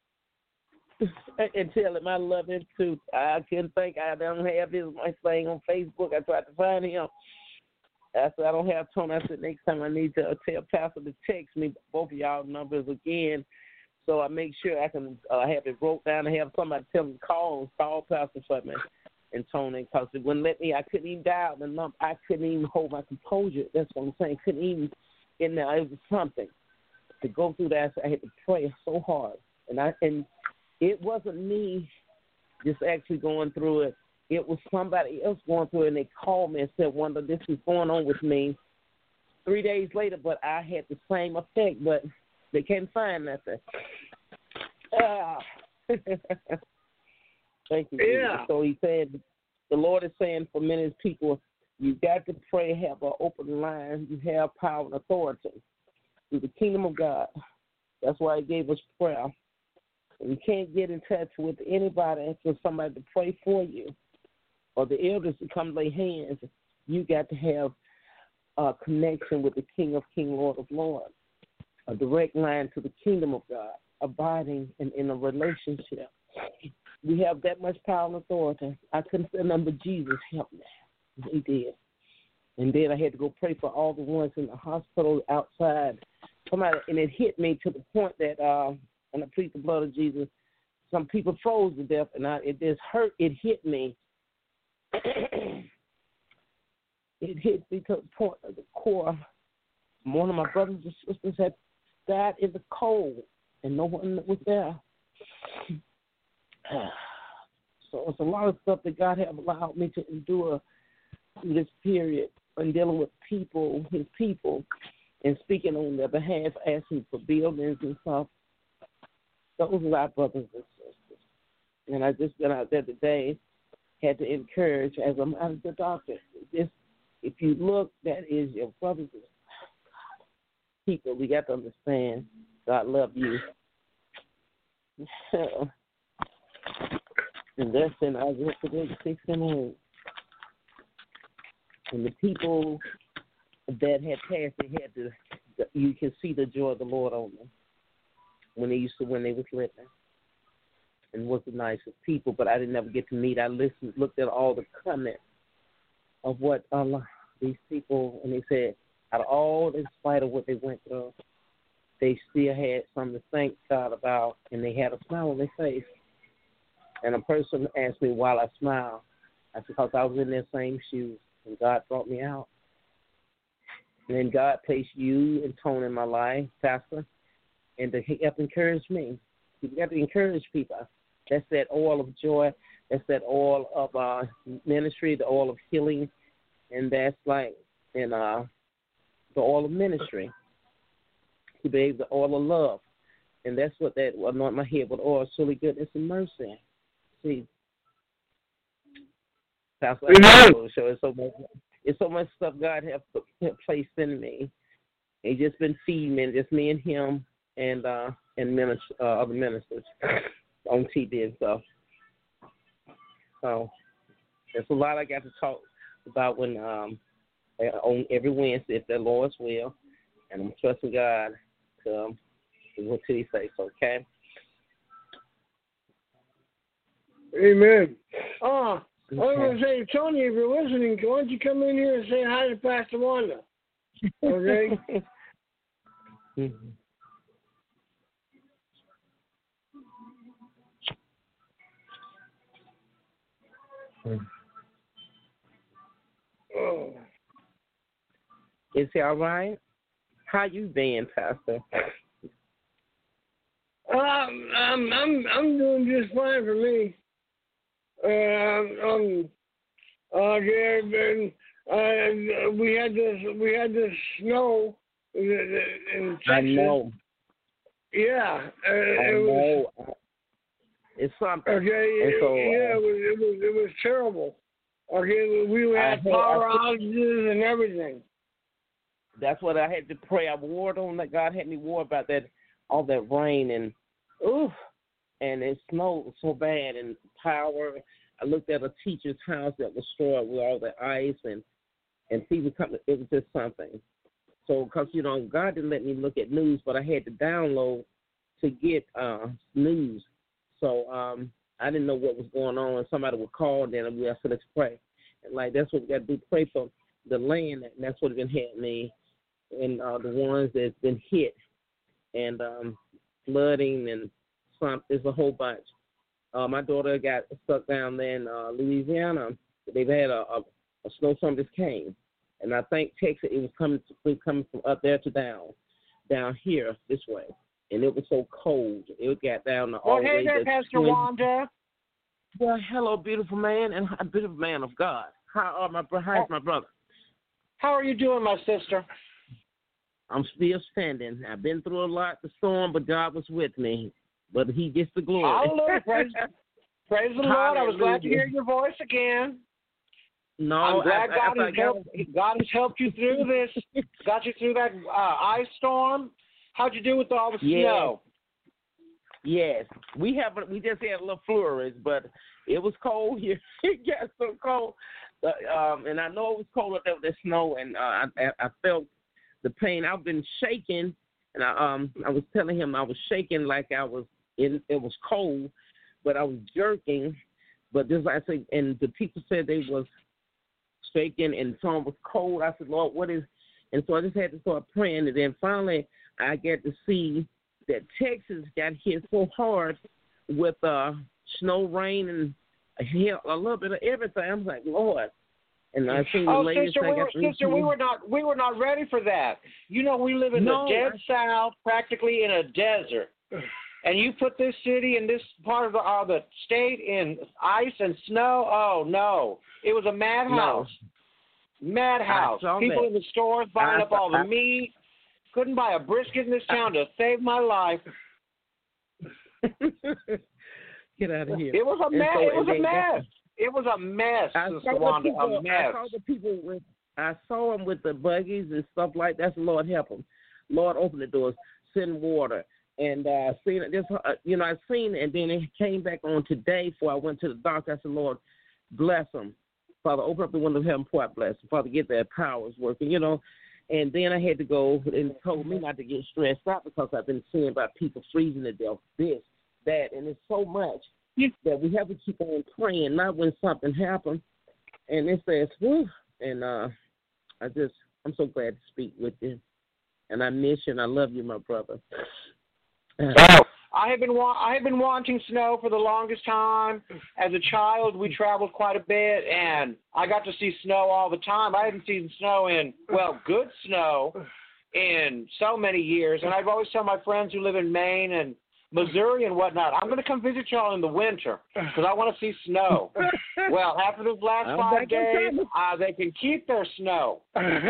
And tell him I love him too. I couldn't think I don't have his my thing on Facebook. I tried to find him. I said, I don't have Tony. I said, next time I need to tell Pastor to text me both of y'all numbers again, so I make sure I can uh, have it wrote down and have somebody tell me to call, call Pastor for me and Tony, because it wouldn't let me. I couldn't even dial the number. I couldn't even hold my composure. That's what I'm saying. Couldn't even, in there, it was something. To go through that, I had to pray so hard. And I and it wasn't me just actually going through it. It was somebody else going through it, and they called me and said, Wanda, this is going on with me. Three days later, but I had the same effect, but they can't find nothing. Ah. Thank you. Yeah. Jesus. So he said, the Lord is saying for many people, you got to pray, have an open line. You have power and authority through the kingdom of God. That's why he gave us prayer. And you can't get in touch with anybody for somebody to pray for you or the elders to come lay hands. You got to have a connection with the King of Kings, Lord of Lords, a direct line to the kingdom of God, abiding in, in a relationship. We have that much power and authority. I couldn't say nothing but Jesus helped me. He did. And then I had to go pray for all the ones in the hospital outside. Somebody, and it hit me to the point that uh, when I preached the blood of Jesus, some people froze to death, and I, it just hurt. It hit me. It hit me to the point of the core. One of my brothers and sisters had died in the cold, and no one was there. So it's a lot of stuff that God has allowed me to endure through this period and dealing with people, his people, and speaking on their behalf, asking for buildings and stuff. Those are our brothers and sisters. And I just been out there today, had to encourage, as I'm out of the doctor, this, if you look, that is your brothers and people. We got to understand God love you. And that's in Isaiah six and eight. And the people that had passed, they had to, you can see the joy of the Lord on them when they used to, when they was living. And was the nicest people, but I didn't ever get to meet. I listened, looked at all the comments of what Allah, these people, and they said, out of all, in spite of what they went through, they still had something to thank God about, and they had a smile on their face. And a person asked me while I smiled, I said, because I was in their same shoes, and God brought me out. And then God placed you and Tony in my life, Pastor, and to help encourage me. You got to encourage people. That's that oil of joy. That's that oil of uh, ministry, the oil of healing, and that's like in uh, the oil of ministry. To be able the oil of love, and that's what that anoint my head with oil, surely goodness and mercy. See, Pastor, Amen. So it's so much, it's so much stuff God have, have placed in me. He's just been feeding me, just me and him, and uh, and minister, uh, other ministers on T V and stuff. So there's a lot I got to talk about when um, on every Wednesday, if the Lord's will, and I'm trusting God to um, do what He says. Okay. Amen. Oh, I was going to say, Tony, if you're listening, why don't you come in here and say hi to Pastor Wanda? Okay? Mm-hmm. Oh. Is he all right? How you been, Pastor? Um, I'm I'm I'm doing just fine for me. Uh, um, uh, yeah, and, uh, we had this we had this snow in, in Texas. I know. Yeah, uh, I it was, know. It's something. Okay, And so, yeah, uh, it was it was it was terrible. Okay, we had I power had, outages and everything. That's what I had to pray. I warred on that. God had me war about that, all that rain and oof, and it snowed so bad and power. I looked at a teacher's house that was destroyed with all the ice and and people coming. It was just something. So, because you know, God didn't let me look at news, but I had to download to get uh, news. So um, I didn't know what was going on. And somebody would call, then we I said, let's pray. And like that's what we got to do, pray for the land, and that's what has been hitting me, and uh, the ones that's been hit, and um, flooding and some. There's a whole bunch. Uh, my daughter got stuck down there in uh, Louisiana. They've had a, a, a snowstorm just came, and I think Texas it was coming to, coming from up there to down, down here this way, and it was so cold. It got down to all well, the hey way there, to Pastor twenty Wanda. Well, hello, beautiful man, and a beautiful man of God. How are my how's my brother? How are you doing, my sister? I'm still standing. I've been through a lot, the storm, but God was with me. But He gets the glory. Hallelujah. Praise, praise the Lord. I was glad to hear your voice again. No, I'm glad I, God, I, has I helped, God has helped you through this, got you through that uh, ice storm. How'd you do with all the yeah. snow? Yes, we have. We just had a little flurries, but it was cold here. It got so cold, uh, um, and I know it was cold up there with the snow, and uh, I, I felt the pain. I've been shaking, and I um I was telling him I was shaking like I was in. It was cold, but I was jerking. But this, I say, and the people said they was shaking, and some was cold. I said, Lord, what is? And so I just had to start praying, and then finally I get to see that Texas got hit so hard with uh, snow, rain, and a, a little bit of everything. I was like, Lord. And I seen the oh, latest sister, thing. we were, sister, we were not, we were not ready for that. You know, we live in no, the dead I, South, practically in a desert, and you put this city and this part of the, uh, the state in ice and snow. Oh no, it was a madhouse. No. Madhouse. People that. in the stores buying I, up all I, the meat. Couldn't buy a brisket in this town to save my life. Get out of here. It was a mess. So, it was a mess. Got, it was a mess, I Sister saw Wanda, the people, a mess. I saw the people with, I saw them with the buggies and stuff like that. So Lord help them. Lord open the doors, send water. And uh, seen it, just, uh, you know, I seen it, and then it came back on today before I went to the doctor. I said, Lord, bless them. Father, open up the window of heaven, pour out bless them. Father, get their powers working, you know. And then I had to go and told me not to get stressed out because I've been seeing about people freezing to death, this, that, and it's so much that we have to keep on praying, not when something happens. And it says, whew, and uh, I just, I'm so glad to speak with you. And I miss you, and I love you, my brother. Oh, I have been wa- I have been wanting snow for the longest time. As a child, we traveled quite a bit, and I got to see snow all the time. I hadn't seen snow in, well, good snow in so many years. And I've always told my friends who live in Maine and Missouri and whatnot, I'm going to come visit y'all in the winter because I want to see snow. Well, after this last I'm five days, uh, they can keep their snow.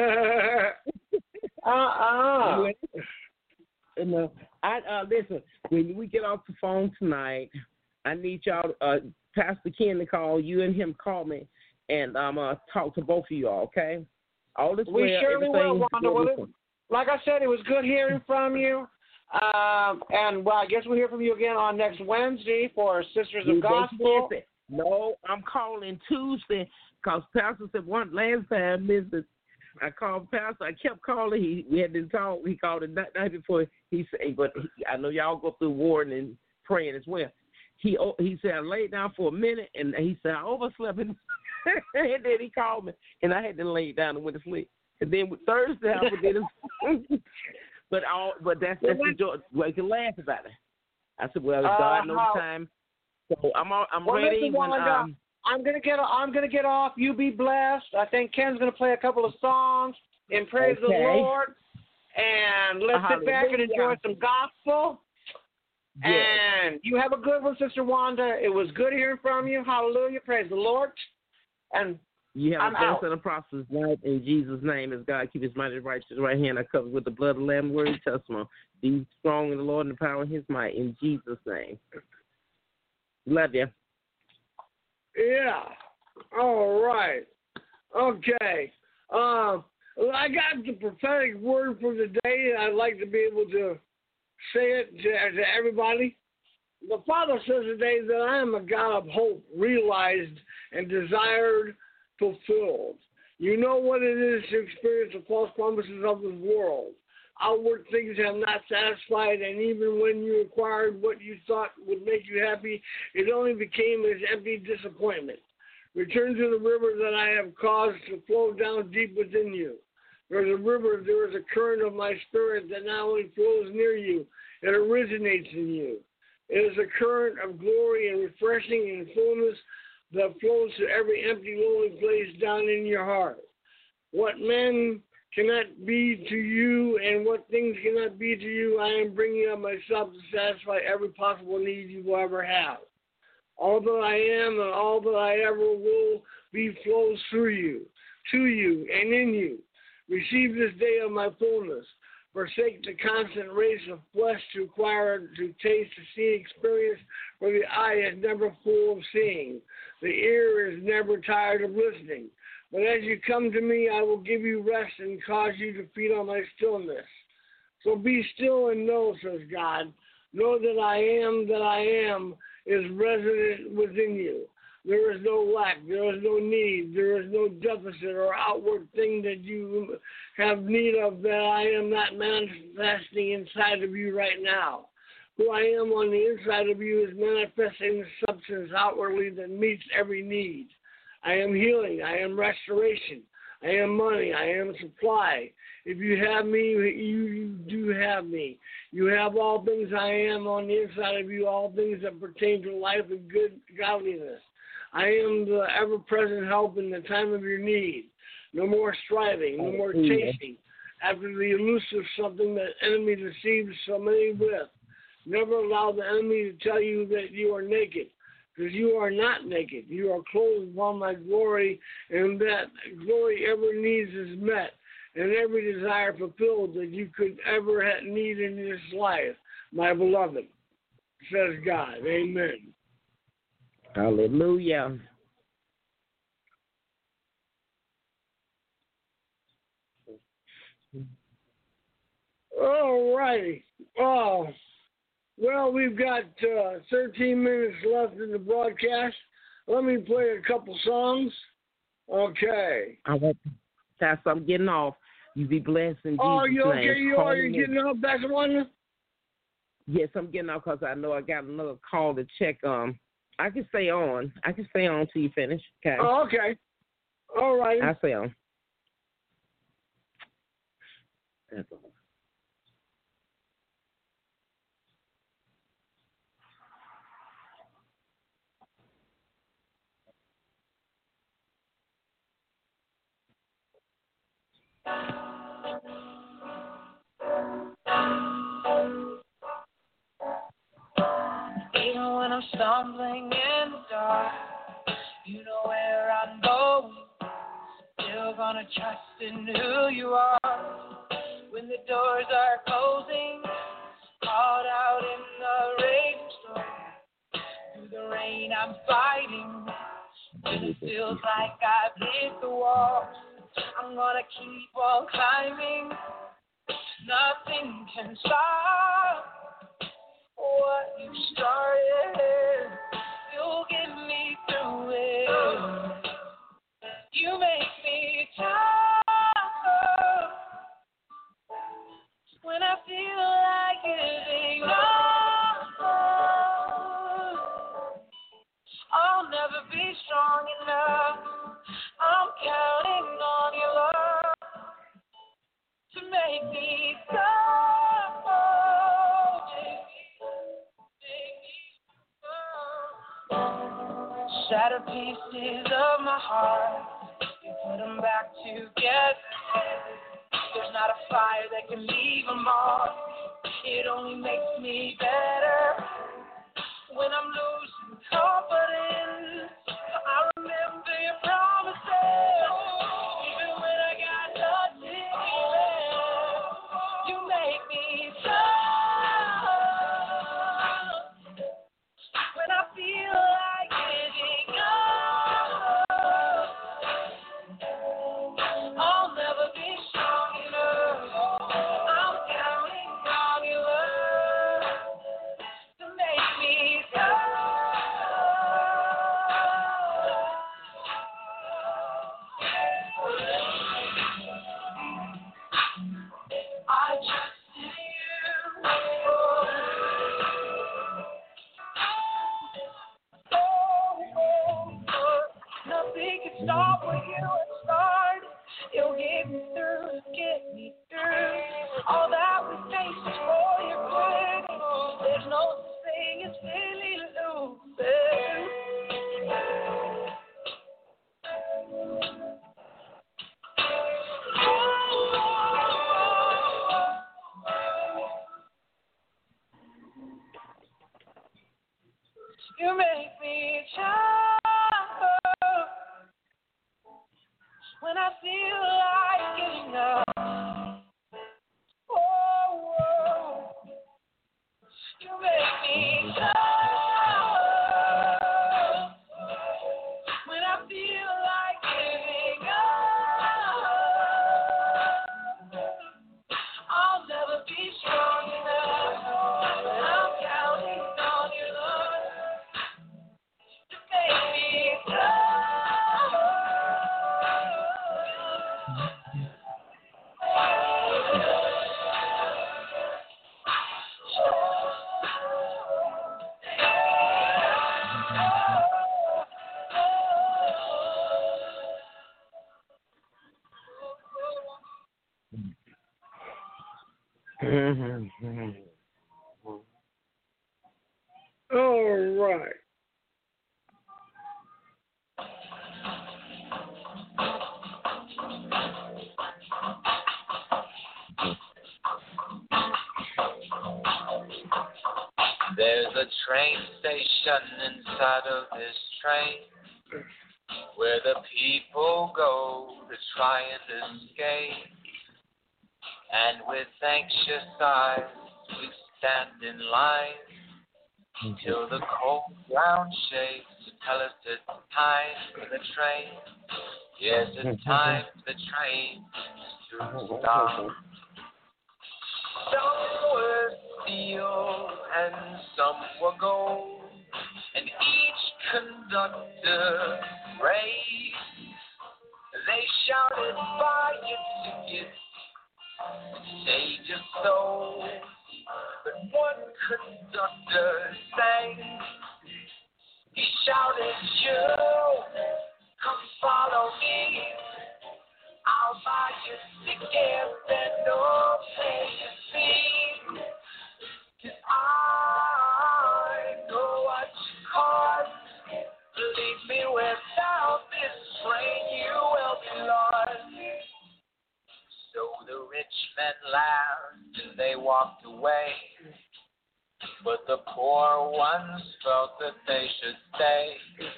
uh-uh. No, I uh, listen. When we get off the phone tonight, I need y'all, uh, Pastor Ken, to call you and him. Call me, and I'm um, uh, talk to both of you all. Okay? All this we well, surely will, Wanda. Well, it, listen. like I said, it was good hearing from you. Um, and well, I guess we'll hear from you again on next Wednesday for Sisters of You Gospel. No, I'm calling Tuesday because Pastor said one last time, Missus I called Pastor. I kept calling. He we had to talk. He called the night, night before. He said, "But he, I know y'all go through warring and praying as well." He he said I laid down for a minute, and he said I overslept, and then he called me, and I had to lay down and went to sleep. And then with Thursday I did it. But all but that's that's the joy. Well, you can laugh about it. I said, "Well, uh, God knows how, time." So I'm all, I'm well, ready. Listen, When, Wanda, um, I'm gonna get I'm gonna get off. You be blessed. I think Ken's gonna play a couple of songs in praise okay. of the Lord, and let's Hallelujah. sit back and enjoy some gospel. Yes. And you have a good one, Sister Wanda. It was good hearing from you. Hallelujah. Praise the Lord. And You have I'm a blessed out. and a prosperous night in Jesus' name. As God keep His mighty righteous right hand, I cover with the blood of the Lamb, word of testimony. Be strong in the Lord and the power of His might in Jesus' name. Love you. Yeah. All right. Okay. Um, well, I got the prophetic word for the day, and I'd like to be able to say it to, to everybody. The Father says today that I am a God of hope, realized and desired, fulfilled. You know what it is to experience the false promises of this world. Outward things have not satisfied, and even when you acquired what you thought would make you happy, it only became as empty disappointment. Return to the river that I have caused to flow down deep within you. There is a river, there is a current of my spirit that not only flows near you, it originates in you. It is a current of glory and refreshing and fullness that flows to every empty, lonely place down in your heart. What men cannot be to you and what things cannot be to you, I am bringing up myself to satisfy every possible need you will ever have. All that I am and all that I ever will be flows through you, to you, and in you. Receive this day of my fullness. Forsake the constant race of flesh to acquire, to taste, to see, experience, for the eye is never full of seeing. The ear is never tired of listening. But as you come to me, I will give you rest and cause you to feed on my stillness. So be still and know, says God. Know that I am that I am is resident within you. There is no lack, there is no need, there is no deficit or outward thing that you have need of that I am not manifesting inside of you right now. Who I am on the inside of you is manifesting the substance outwardly that meets every need. I am healing, I am restoration, I am money, I am supply. If you have me, you, you do have me. You have all things I am on the inside of you, all things that pertain to life and good godliness. I am the ever-present help in the time of your need. No more striving, no more chasing after the elusive something that enemy deceives so many with. Never allow the enemy to tell you that you are naked, because you are not naked. You are clothed upon my glory, and that glory ever needs is met, and every desire fulfilled that you could ever have need in this life, my beloved, says God. Amen. Hallelujah. All righty. Oh, well, we've got uh, thirteen minutes left in the broadcast. Let me play a couple songs. Okay. All right. Pastor, I'm getting off. You be blessed in Jesus' Oh, you okay? name. You are you getting off, Pastor Wanda? Yes, I'm getting off because I know I got another call to check. Um, I can stay on. I can stay on till you finish. Okay. Oh, okay. All right. I'll stay on. That's all. Even when I'm stumbling in the dark, you know where I'm going. Still gonna trust in who you are. When the doors are closing, caught out in the raging storm. Through the rain I'm fighting. When it feels like I've hit the wall, I'm gonna keep on climbing. Nothing can stop what you started. You'll get me through it. You make me tough when I feel like giving up. I'll never be strong enough. I'm counting on your love to make me tough. Shattered pieces of my heart, you put them back together. There's not a fire that can leave a mark. It only makes me better. When I'm losing confidence, I remember your promises. Even when I got nothing left, you make me tough. When I feel like giving up, I'll never be strong enough. I'm counting on your love to make me tough. All right. There's a train station inside of this train where the people go to try and escape. And with anxious eyes, we stand in line till the cold ground shakes to tell us it's time for the train. Yes, it's time for the train to stop. Some were steel and some were gold, and each conductor raised. They shouted, buy your tickets, they just sold. But one conductor sang, he shouted, you, come follow me, I'll buy your tickets and no pay your fee. 'Cause I know what you cost. Believe me, without this train you will be lost. So the rich men laughed and they walked away, but the poor ones felt that they should stay.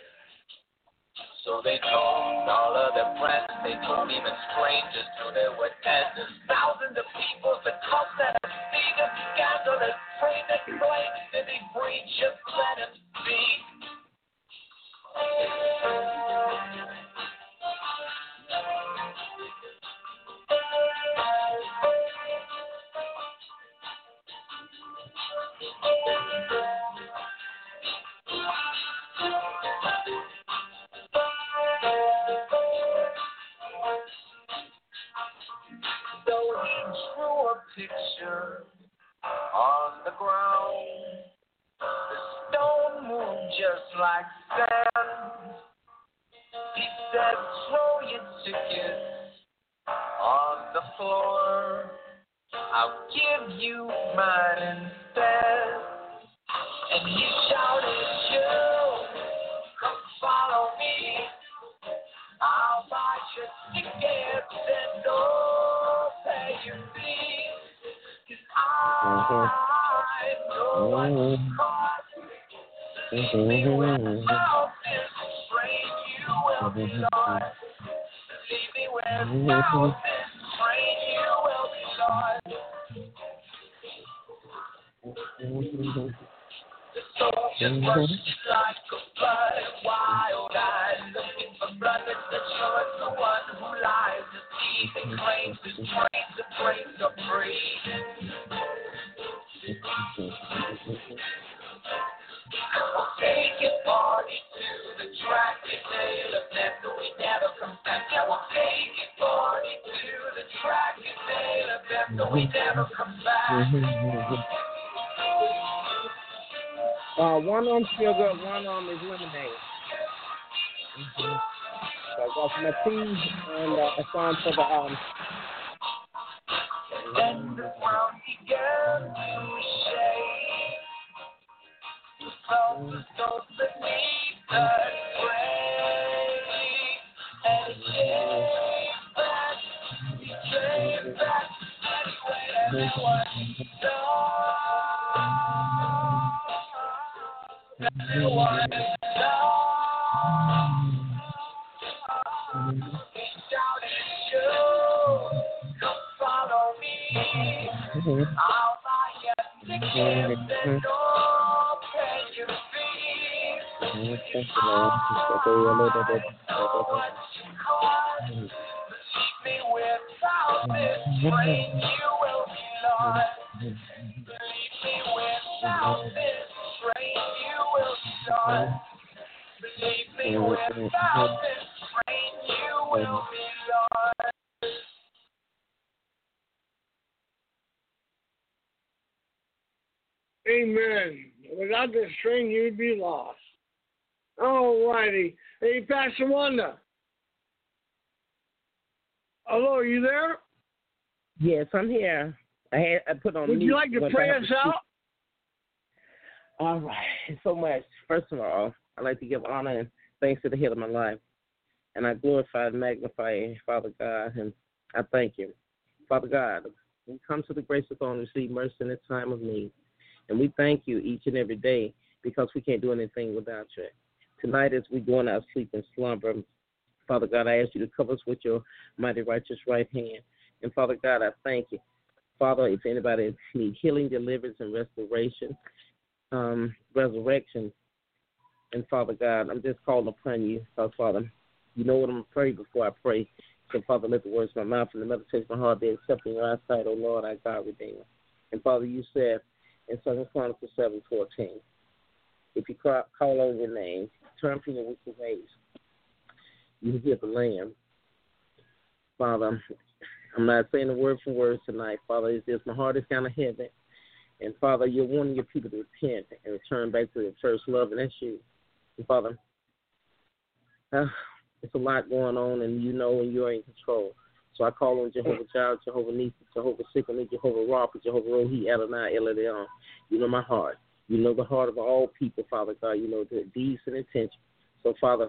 So they told all of their friends, they told even strangers who they would attend. There's thousands of people that come that see the scandalous train that claims to be free, just let them speak. So he drew a picture on the ground. The stone moved just like sand. He said, throw your tickets on the floor. I'll give you mine instead. And he shouted, you, come follow me. I'll buy your tickets and no pay your fee. 'Cause I know what you cost. Believe me, without this train you will be lost. Believe me, without this train you will be lost. The soldiers rushed like a flood, wild-eyed, looking for blood. It's the choice, the one who lies, deceiving, claims his train to break the free. We'll take your party to the track, and they'll have so we never come back. Yeah, we'll take your party to the track, and they'll have so we never come back. Uh, one arm still good, one arm is eliminated. Mm-hmm. So I got my team and uh, a song for the um. Then the ground began to shake. You felt the stones beneath the grave, and it came back, it came back anywhere it was done. It was done. He shouted, you, come follow me. I'll buy you tickets and no pay your fees. I know what you cost. Believe me, without this train you will be lost. Believe me, without this train you will be lost. Believe me, without this train you will be lost. Amen. Without this train, you'd be lost. All righty. Hey, Pastor Wanda. Hello, are you there? Yes, I'm here. I had I put on. Would mute you like to because pray I have us to out? All right. So much. First of all, I'd like to give honor and thanks to the head of my life. And I glorify and magnify you, Father God, and I thank you. Father God, we come to the grace of God and receive mercy in this time of need. And we thank you each and every day because we can't do anything without you. Tonight as we go in our sleep and slumber, Father God, I ask you to cover us with your mighty righteous right hand. And Father God, I thank you. Father, if anybody needs healing, deliverance, and restoration, um, resurrection, and Father God, I'm just calling upon you, because Father, you know what I'm afraid before I pray. So Father, let the words of my mouth and the meditation of my heart be accepted in your eyesight, O Lord, our God, Redeemer. And Father, you said in Second Chronicles seven fourteen, if you call, call on your name, turn from your wicked ways, you hear the land. Father, I'm not saying the word for word tonight. Father, it's just my heart is kind of heavy. And Father, you're wanting your people to repent and return back to their first love, and that's you. And Father, uh, it's a lot going on, and you know, and you're in control. So I call on Jehovah Jireh, Jehovah Nisi, Jehovah Sikkenu, Jehovah Rapha, Jehovah Rohi, Adonai, Elyon. You know my heart. You know the heart of all people, Father God. You know the deeds and intentions. So, Father,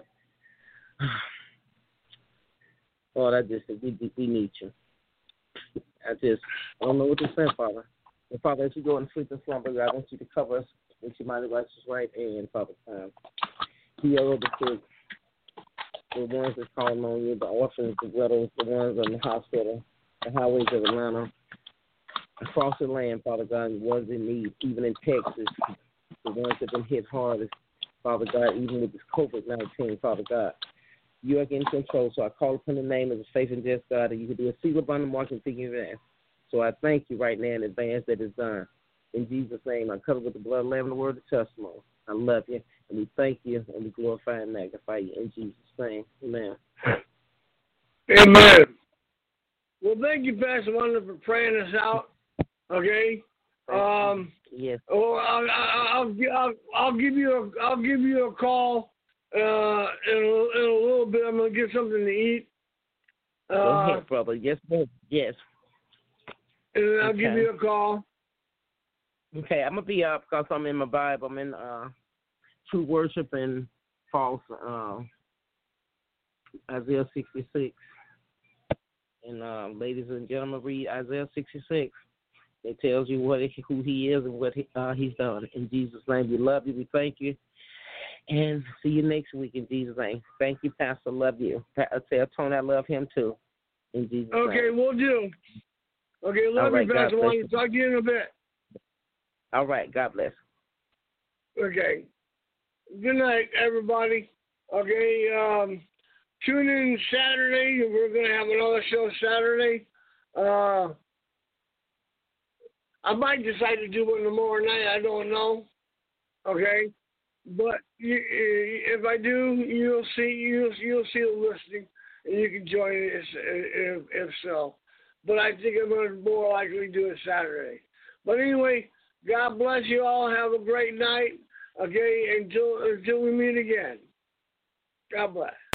Lord, I just we, we need you. I just I don't know what to say, Father. And Father, as you go and sleep and slumber, God, I want you to cover us with your mighty righteous right hand, Father God. Heal the sick, the ones that calling on you, the orphans, the widows, the ones in the hospital, the highways of Atlanta, across the land, Father God, the ones in need, even in Texas, the ones that have been hit hardest, Father God, even with this COVID nineteen, Father God. You are in control, so I call upon the name of the faith and just God, and you can do a seal upon the mark and figure it out. So I thank you right now in advance that it's done. In Jesus' name, I cover with the blood, lamb, and the word of testimony. I love you, and we thank you, and we glorify and magnify you. In Jesus' name, amen. Amen. Well, thank you, Pastor Wonder, for praying us out. Okay. Um. Yes. Or I'll, I'll, I'll, I'll give you a I'll give you a call. Uh, in a, in a little bit, I'm gonna get something to eat. Uh, Go ahead, brother. Yes, brother. Yes. And then I'll okay. give you a call. Okay, I'm gonna be up because I'm in my Bible. I'm in uh, true worship and false uh, Isaiah sixty-six. And uh, ladies and gentlemen, read Isaiah sixty-six. It tells you what who He is and what he, uh, He's done. In Jesus' name, we love you. We thank you. And see you next week in Jesus' name. Thank you, Pastor. Love you. I tell Tony I love him too. In Jesus' name. Okay, we'll do. Okay, love right, you, Pastor. God Wonder. Talk to you in a bit. All right. God bless. Okay. Good night, everybody. Okay. Um, tune in Saturday. We're gonna have another show Saturday. Uh, I might decide to do one tomorrow night. I don't know. Okay. But you, if I do, you'll see you'll you'll see a listing, and you can join it if, if so. But I think I'm going to more likely do it Saturday. But anyway, God bless you all. Have a great night. Okay, until until we meet again. God bless.